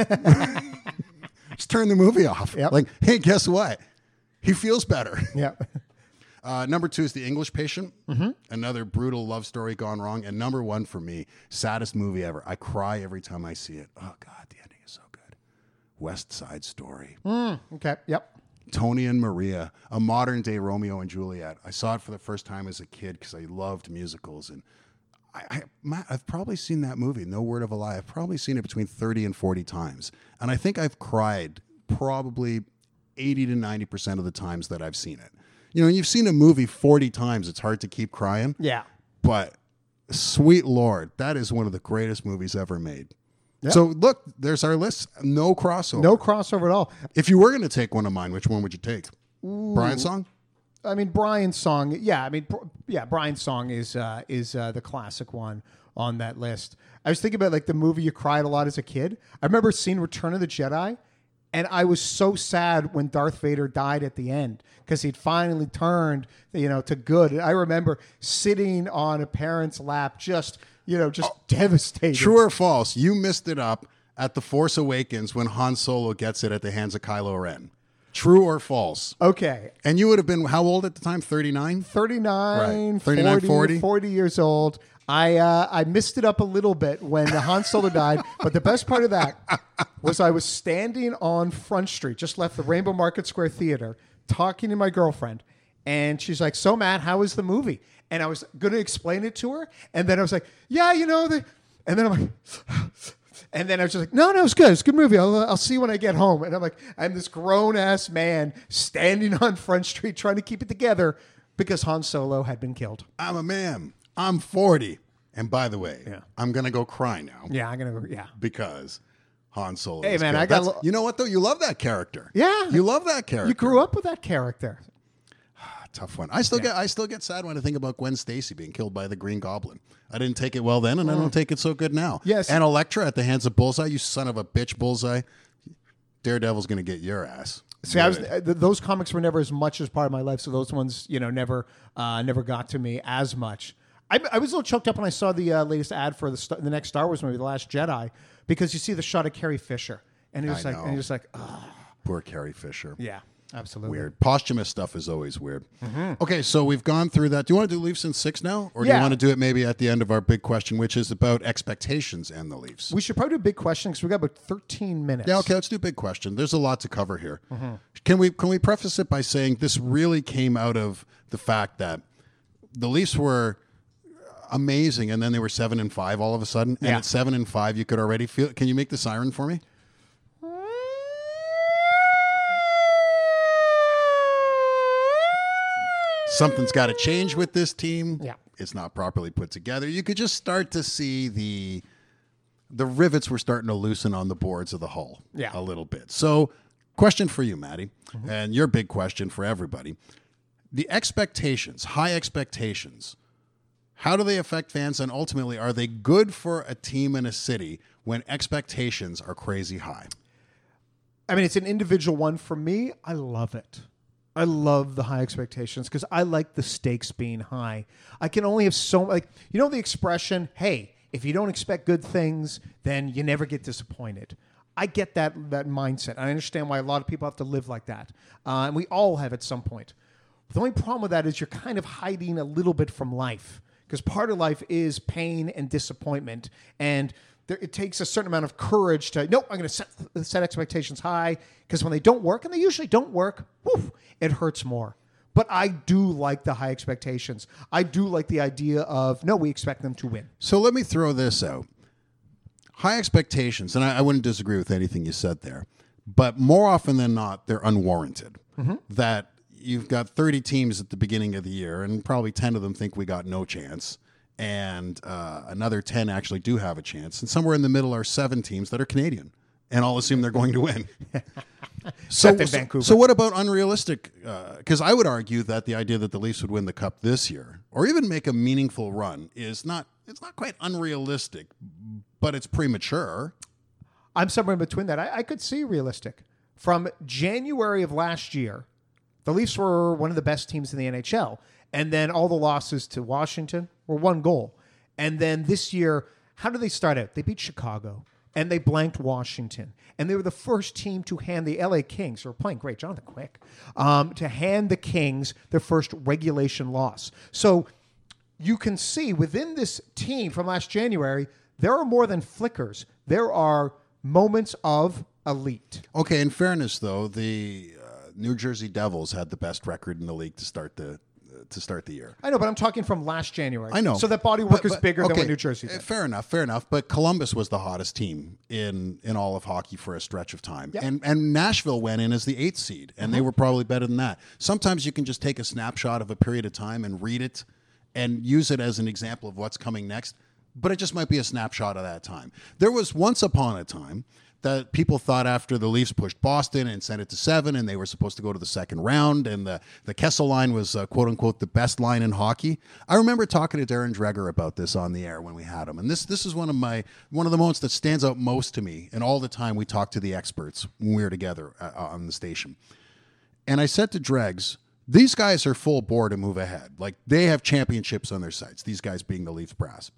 Just turn the movie off. Yep. Like, hey, guess what? He feels better. Yeah. Uh, number two is The English Patient, another brutal love story gone wrong. And number one for me, saddest movie ever. I cry every time I see it. Oh, God, the ending is so good. West Side Story. Okay. Yep. Tony and Maria, a modern day Romeo and Juliet. I saw it for the first time as a kid because I loved musicals. And I, I, Matt, I've probably seen that movie, no word of a lie. I've probably seen it between thirty and forty times. And I think I've cried probably eighty to ninety percent of the times that I've seen it. You know, you've seen a movie forty times, it's hard to keep crying. Yeah. But sweet Lord, that is one of the greatest movies ever made. Yeah. So look, there's our list. No crossover. No crossover at all. If you were going to take one of mine, which one would you take? Brian's Song? I mean, Brian's song. Yeah. I mean, Br- yeah. Brian's song is uh, is uh, the classic one on that list. I was thinking about like the movie you cried a lot as a kid. I remember seeing Return of the Jedi. And I was so sad when Darth Vader died at the end because he'd finally turned, you know, to good. And I remember sitting on a parent's lap, just, you know, just oh, devastated. True or false? You missed it up at The Force Awakens when Han Solo gets it at the hands of Kylo Ren. True or false? Okay. And you would have been how old at the time? thirty-nine? thirty-nine, right. thirty-nine, forty, forty years old. I uh, I missed it up a little bit when Han Solo died, but the best part of that was I was standing on Front Street, just left the Rainbow Market Square Theater, talking to my girlfriend, and she's like, "So, Matt, how was the movie?" And I was going to explain it to her, and then I was like, "Yeah, you know," the, and then I'm like, and then I was just like, "No, no, it's good. It's a good movie. I'll, I'll see you when I get home." And I'm like, I'm this grown ass man standing on Front Street trying to keep it together because Han Solo had been killed. I'm a man. I'm forty. And by the way, yeah. I'm going to go cry now. Yeah, I'm going to go, yeah. Because Han Solo Hey, is man, killed. I got... Lo- you know what, though? You love that character. Yeah. You love that character. You grew up with that character. Tough one. I still yeah. get I still get sad when I think about Gwen Stacy being killed by the Green Goblin. I didn't take it well then, and mm. I don't take it so good now. Yes. And Elektra at the hands of Bullseye, you son of a bitch, Bullseye. Daredevil's going to get your ass. See, I was, th- those comics were never as much as part of my life, so those ones, you know, never uh, never got to me as much. I, I was a little choked up when I saw the uh, latest ad for the, st- the next Star Wars movie, The Last Jedi, because you see the shot of Carrie Fisher, and he was I like, know. and he was like, oh. Poor Carrie Fisher. Yeah, absolutely. Weird. Posthumous stuff is always weird. Mm-hmm. Okay, so we've gone through that. Do you want to do Leafs in six now? Or do yeah. you want to do it maybe at the end of our big question, which is about expectations and the Leafs? We should probably do a big question because we got about thirteen minutes. Yeah, okay, let's do a big question. There's a lot to cover here. Mm-hmm. Can we can we preface it by saying this really came out of the fact that the Leafs were amazing, and then they were seven and five all of a sudden. And yeah. at seven and five, you could already feel. Can you make the siren for me? Something's got to change with this team. Yeah. It's not properly put together. You could just start to see the the rivets were starting to loosen on the boards of the hull yeah. a little bit. So, question for you, Maddie, mm-hmm. and your big question for everybody. The expectations, high expectations, how do they affect fans, and ultimately, are they good for a team in a city when expectations are crazy high? I mean, it's an individual one. For me, I love it. I love the high expectations because I like the stakes being high. I can only have so, like, you know the expression, hey, if you don't expect good things, then you never get disappointed. I get that that mindset. I understand why a lot of people have to live like that. Uh, and we all have at some point. The only problem with that is you're kind of hiding a little bit from life. Because part of life is pain and disappointment. And there, it takes a certain amount of courage to, nope, I'm going to set, set expectations high. Because when they don't work, and they usually don't work, whew, it hurts more. But I do like the high expectations. I do like the idea of, no, we expect them to win. So let me throw this out. High expectations, and I, I wouldn't disagree with anything you said there, but more often than not, they're unwarranted. Mm-hmm. That you've got thirty teams at the beginning of the year, and probably ten of them think we got no chance, and uh, another ten actually do have a chance, and somewhere in the middle are seven teams that are Canadian, and all assume they're going to win. so, in so, Vancouver. so what about unrealistic? Because uh, I would argue that the idea that the Leafs would win the Cup this year, or even make a meaningful run, is not it's not quite unrealistic, but it's premature. I'm somewhere in between that. I, I could see realistic. From January of last year, the Leafs were one of the best teams in the N H L. And then all the losses to Washington were one goal. And then this year, how did they start out? They beat Chicago. And they blanked Washington. And they were the first team to hand the L A Kings, who were playing great, Jonathan Quick, um, to hand the Kings their first regulation loss. So you can see within this team from last January, there are more than flickers. There are moments of elite. Okay, in fairness, though, the uh, New Jersey Devils had the best record in the league to start the uh, to start the year. I know, but I'm talking from last January. I know. So that body work but, is but, bigger okay, than what New Jersey did. Fair enough, fair enough. But Columbus was the hottest team in, in all of hockey for a stretch of time. Yep. And and Nashville went in as the eighth seed, and mm-hmm. they were probably better than that. Sometimes you can just take a snapshot of a period of time and read it and use it as an example of what's coming next. But it just might be a snapshot of that time. There was once upon a time that people thought after the Leafs pushed Boston and sent it to seven, and they were supposed to go to the second round, and the, the Kessel line was, uh, quote-unquote, the best line in hockey. I remember talking to Darren Dreger about this on the air when we had him, and this this is one of my one of the moments that stands out most to me, and all the time we talk to the experts when we were together uh, on the station. And I said to Dregs, these guys are full bore to move ahead. Like, they have championships on their sights, these guys being the Leafs brass.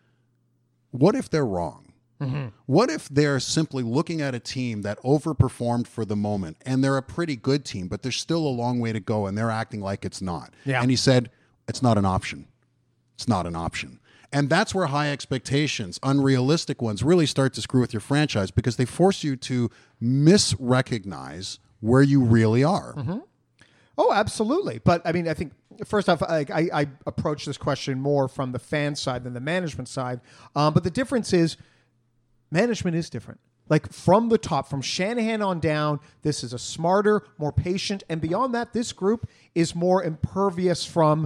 What if they're wrong? Mm-hmm. What if they're simply looking at a team that overperformed for the moment, and they're a pretty good team, but there's still a long way to go, and they're acting like it's not? Yeah. And he said, it's not an option. It's not an option. And that's where high expectations, unrealistic ones, really start to screw with your franchise, because they force you to misrecognize where you really are. Mm-hmm. Oh, absolutely. But I mean, I think first off, I, I, I approach this question more from the fan side than the management side. Um, but the difference is management is different. Like, from the top, from Shanahan on down, this is a smarter, more patient. And beyond that, this group is more impervious from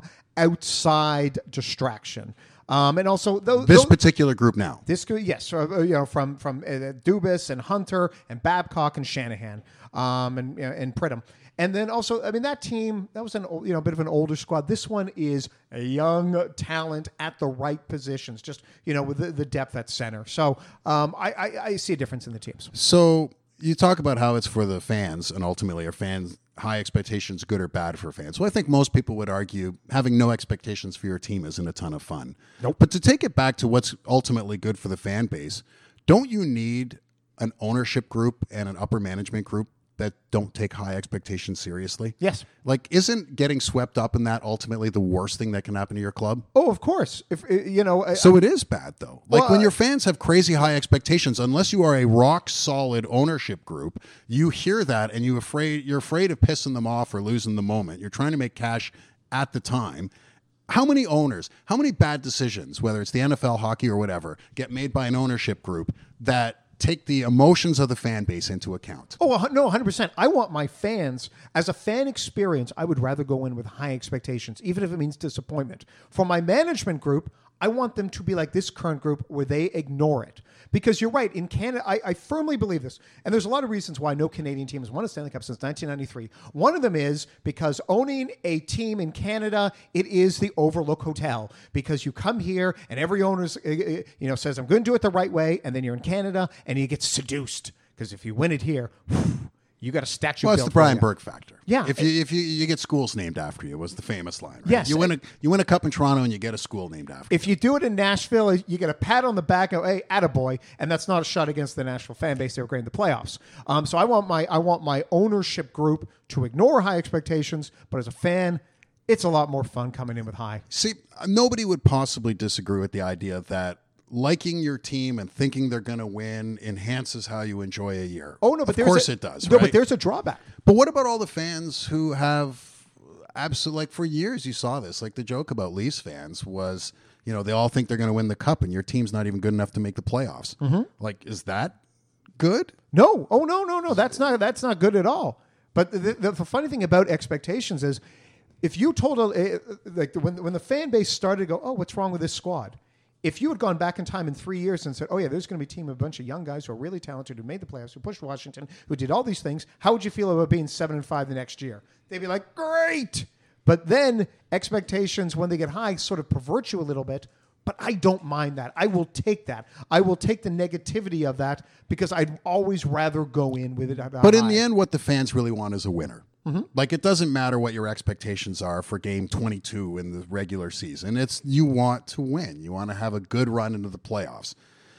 outside distraction. Um, and also those, this those, particular group now. This group, yes, uh, you know, from from uh, Dubas and Hunter and Babcock and Shanahan um, and you know, and Pridham. And then also, I mean, that team, that was an old, you know, a bit of an older squad. This one is a young talent at the right positions, just, you know, with the, the depth at center. So um, I, I, I see a difference in the teams. So you talk about how it's for the fans, and ultimately are fans, high expectations good or bad for fans? Well, I think most people would argue having no expectations for your team isn't a ton of fun. Nope. But to take it back to what's ultimately good for the fan base, don't you need an ownership group and an upper management group that don't take high expectations seriously? Yes. Like, isn't getting swept up in that ultimately the worst thing that can happen to your club? Oh, of course. If uh, you know, I, So it is bad, though. Like, Well, when uh, your fans have crazy high expectations, unless you are a rock solid ownership group, you hear that and you afraid you're afraid of pissing them off or losing the moment. You're trying to make cash at the time. How many owners, how many bad decisions, whether it's the N F L, hockey, or whatever, get made by an ownership group that take the emotions of the fan base into account? Oh, no, one hundred percent. I want my fans, as a fan experience, I would rather go in with high expectations, even if it means disappointment. For my management group, I want them to be like this current group where they ignore it. Because you're right, in Canada, I, I firmly believe this. And there's a lot of reasons why no Canadian team has won a Stanley Cup since nineteen ninety-three. One of them is because owning a team in Canada, it is the Overlook Hotel. Because you come here and every owner you know, says, I'm going to do it the right way. And then you're in Canada and you get seduced. Because if you win it here, whew, you got a statue Well, it's built the Brian for you. Burke factor. Yeah. If you if you, you get schools named after you, was the famous line. Right? Yes. You win a you win a cup in Toronto and you get a school named after If you do it in Nashville, you get a pat on the back of, hey, attaboy, and that's not a shot against the Nashville fan base. They were great in the playoffs. Um, so I want my I want my ownership group to ignore high expectations, but as a fan, it's a lot more fun coming in with high. See, nobody would possibly disagree with the idea that liking your team and thinking they're going to win enhances how you enjoy a year. Oh, no, but of there's course a, it does. No, right? but there's a drawback. But what about all the fans who have absolute, like for years you saw this, like the joke about Leafs fans was, you know, they all think they're going to win the cup and your team's not even good enough to make the playoffs. Mm-hmm. Like, is that good? No. Oh, no, no, no. That's not that's not good at all. But the, the, the funny thing about expectations is if you told, a, like when, when the fan base started to go, oh, what's wrong with this squad? If you had gone back in time in three years and said, oh, yeah, there's going to be a team of a bunch of young guys who are really talented, who made the playoffs, who pushed Washington, who did all these things, how would you feel about being seven and five the next year? They'd be like, great. But then expectations, when they get high, sort of pervert you a little bit. But I don't mind that. I will take that. I will take the negativity of that because I'd always rather go in with it at a But in high. the end, what the fans really want is a winner. Mm-hmm. Like, it doesn't matter what your expectations are for game twenty-two in the regular season. It's you want to win. You want to have a good run into the playoffs.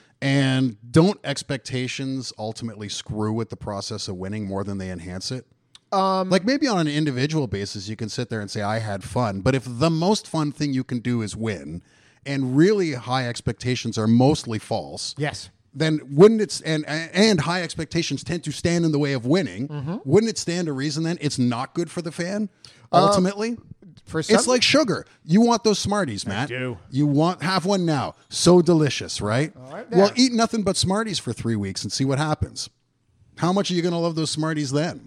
And don't expectations ultimately screw with the process of winning more than they enhance it? Um, like, maybe on an individual basis, you can sit there and say, I had fun. But if the most fun thing you can do is win, and really high expectations are mostly false, Yes. then wouldn't it, and and high expectations tend to stand in the way of winning, Mm-hmm. wouldn't it stand to reason then it's not good for the fan, ultimately? For some, It's like sugar. You want those Smarties, Matt. do. You want, have one now. So delicious, right? right, well, there. eat nothing but Smarties for three weeks and see what happens. How much are you going to love those Smarties then?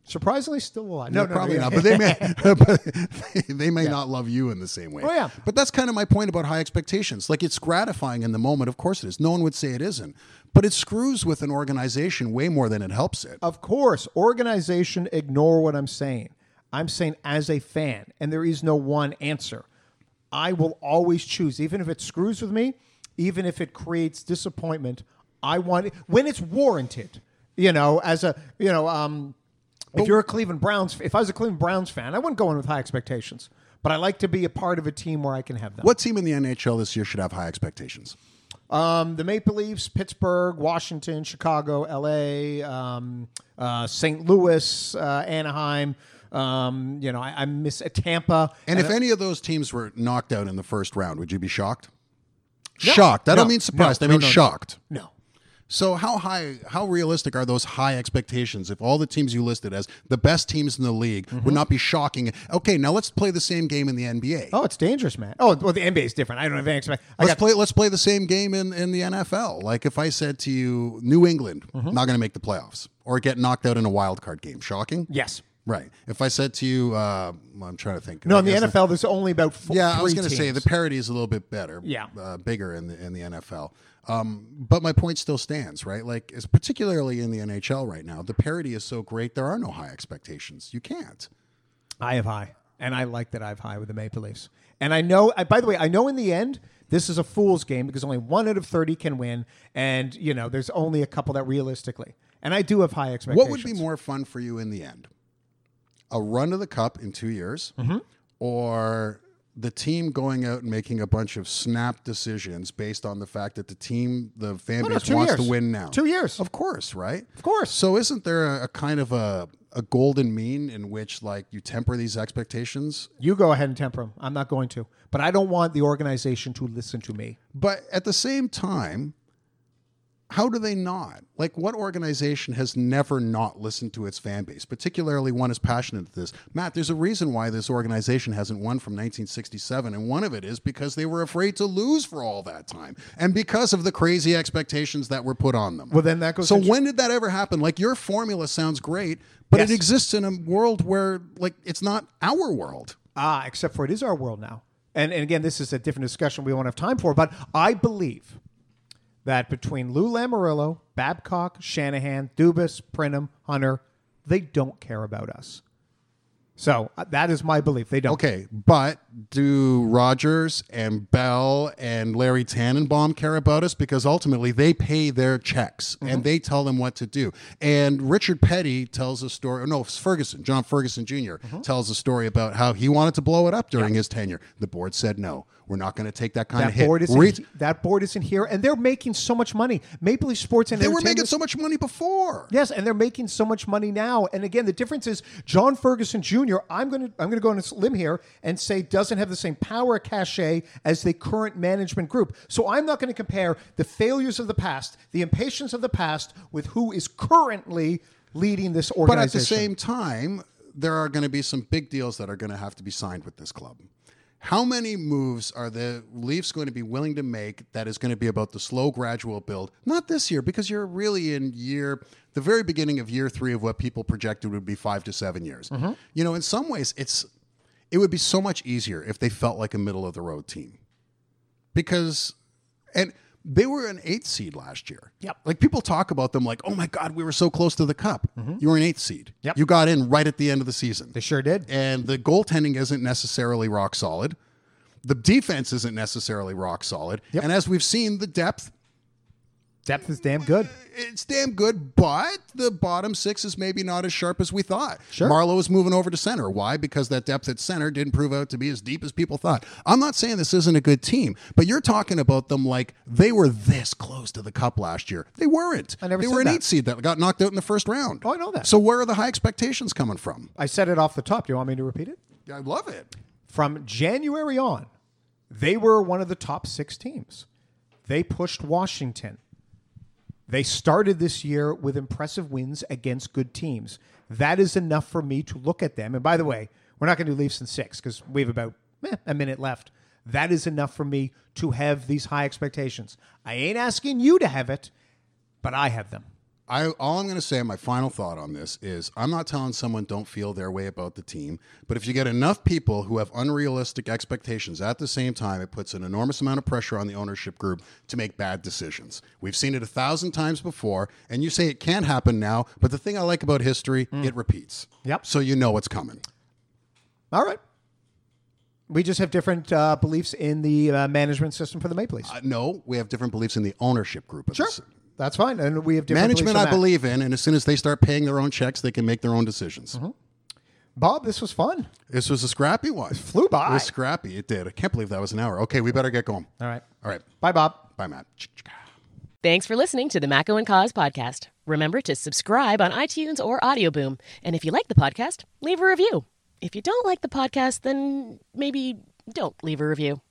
Surprisingly, still alive. No, No, no, probably no, not. yeah. But they may, but they, they may not love you in the same way. Oh, yeah. But that's kind of my point about high expectations. Like, it's gratifying in the moment. Of course it is. No one would say it isn't. But it screws with an organization way more than it helps it. Of course, organization, ignore what I'm saying. I'm saying as a fan, and there is no one answer. I will always choose, even if it screws with me, even if it creates disappointment. I want it when it's warranted. You know, as a you know, um, if you're a Cleveland Browns, if I was a Cleveland Browns fan, I wouldn't go in with high expectations. But I like to be a part of a team where I can have them. What team in the N H L this year should have high expectations? Um, the Maple Leafs, Pittsburgh, Washington, Chicago, L A, um, uh, Saint Louis, uh, Anaheim. Um, you know, I, I miss uh, Tampa. And, and if any of those teams were knocked out in the first round, would you be shocked? No. Shocked. I don't No. mean surprised. No. I mean No, no, no. shocked. No. So how high, how realistic are those high expectations if all the teams you listed as the best teams in the league Mm-hmm. would not be shocking? Okay, now let's play the same game in the N B A. Oh, it's dangerous, man. Oh, well, the N B A is different. I don't have any expect. I Let's got, play. Let's play the same game in, in the N F L. Like if I said to you, New England Mm-hmm. not going to make the playoffs or get knocked out in a wild card game, shocking. Yes. Right. If I said to you, uh, I'm trying to think. No, I in the guess N F L, there's only about four, Yeah, I three was going to say teams. the parity is a little bit better. Yeah. uh, bigger in the in the N F L. Um, but my point still stands, right? Like, it's particularly in the N H L right now, the parity is so great. There are no high expectations. You can't. I have high, and I like that I have high with the Maple Leafs. And I know, I, by the way, I know in the end, this is a fool's game because only one out of thirty can win, and, you know, there's only a couple that realistically. And I do have high expectations. What would be more fun for you in the end? A run to the cup in two years, Mm-hmm. or the team going out and making a bunch of snap decisions based on the fact that the team, the fan No, no, base two wants years. to win now? Two years. Of course, right? Of course. So isn't there a, a kind of a, a golden mean in which, like, you temper these expectations? You go ahead and temper them. I'm not going to. But I don't want the organization to listen to me. But at the same time, how do they not? Like, what organization has never not listened to its fan base, particularly one as passionate as this? Matt, there's a reason why this organization hasn't won from nineteen sixty-seven, and one of it is because they were afraid to lose for all that time, and because of the crazy expectations that were put on them. Well, then that goes So into- when did that ever happen? Like, your formula sounds great, but Yes. it exists in a world where, like, it's not our world. Ah, except for it is our world now. And, and again, this is a different discussion we won't have time for, but I believe that between Lou Lamoriello, Babcock, Shanahan, Dubas, Prinham, Hunter, they don't care about us. So uh, that is my belief. They don't. Okay, but do Rogers and Bell and Larry Tannenbaum care about us? Because ultimately they pay their checks and they tell them what to do. And Richard Petty tells a story, no, it's Ferguson, John Ferguson Junior tells a story about how he wanted to blow it up during his tenure. The board said no. We're not going to take that kind That of hit. board, isn't, Re- that board isn't here, and they're making so much money. Maple Leaf Sports and they were making Entertainment- so much money before. Yes, and they're making so much money now. And again, the difference is John Ferguson Junior I'm going to I'm going to go on a limb here and say doesn't have the same power cachet as the current management group. So I'm not going to compare the failures of the past, the impatience of the past, with who is currently leading this But organization. at the same time, there are going to be some big deals that are going to have to be signed with this club. How many moves are the Leafs going to be willing to make that is going to be about the slow, gradual build? Not this year, because you're really in year, the very beginning of year three of what people projected would be five to seven years. Mm-hmm. You know, in some ways, it's it would be so much easier if they felt like a middle of the road team, because and they were an eighth seed last year. Yep. Like, people talk about them like, oh my God, we were so close to the cup. You were an eighth seed. Yep. You got in right at the end of the season. They sure did. And the goaltending isn't necessarily rock solid. The defense isn't necessarily rock solid. Yep. And as we've seen, the depth, Depth is damn good. it's damn good, but the bottom six is maybe not as sharp as we thought. Sure. Marlowe is moving over to center. Why? Because that depth at center didn't prove out to be as deep as people thought. I'm not saying this isn't a good team, but you're talking about them like they were this close to the cup last year. They weren't. I never they said were an that. eight seed that got knocked out in the first round. Oh, I know that. So where are the high expectations coming from? I said it off the top. Do you want me to repeat it? I love it. From January on, they were one of the top six teams. They pushed Washington. They started this year with impressive wins against good teams. That is enough for me to look at them. And by the way, we're not going to do Leafs in six because we have about eh, a minute left. That is enough for me to have these high expectations. I ain't asking you to have it, but I have them. I all I'm going to say, my final thought on this is, I'm not telling someone don't feel their way about the team, but if you get enough people who have unrealistic expectations at the same time, it puts an enormous amount of pressure on the ownership group to make bad decisions. We've seen it a thousand times before, and you say it can't happen now, but the thing I like about history, mm. it repeats. Yep. So you know what's coming. All right. We just have different uh, beliefs in the uh, management system for the Maple Leafs. Uh, no, we have different beliefs in the ownership group. Of sure. This. That's fine. And we have different management beliefs on I that. believe in, and as soon as they start paying their own checks, they can make their own decisions. Mm-hmm. Bob, this was fun. This was a scrappy one. It flew by. It was scrappy. It did. I can't believe that was an hour. Okay, we better get going. All right. All right. Bye, Bob. Bye, Matt. Thanks for listening to the Macco and Cause podcast. Remember to subscribe on iTunes or Audio Boom. And if you like the podcast, leave a review. If you don't like the podcast, then maybe don't leave a review.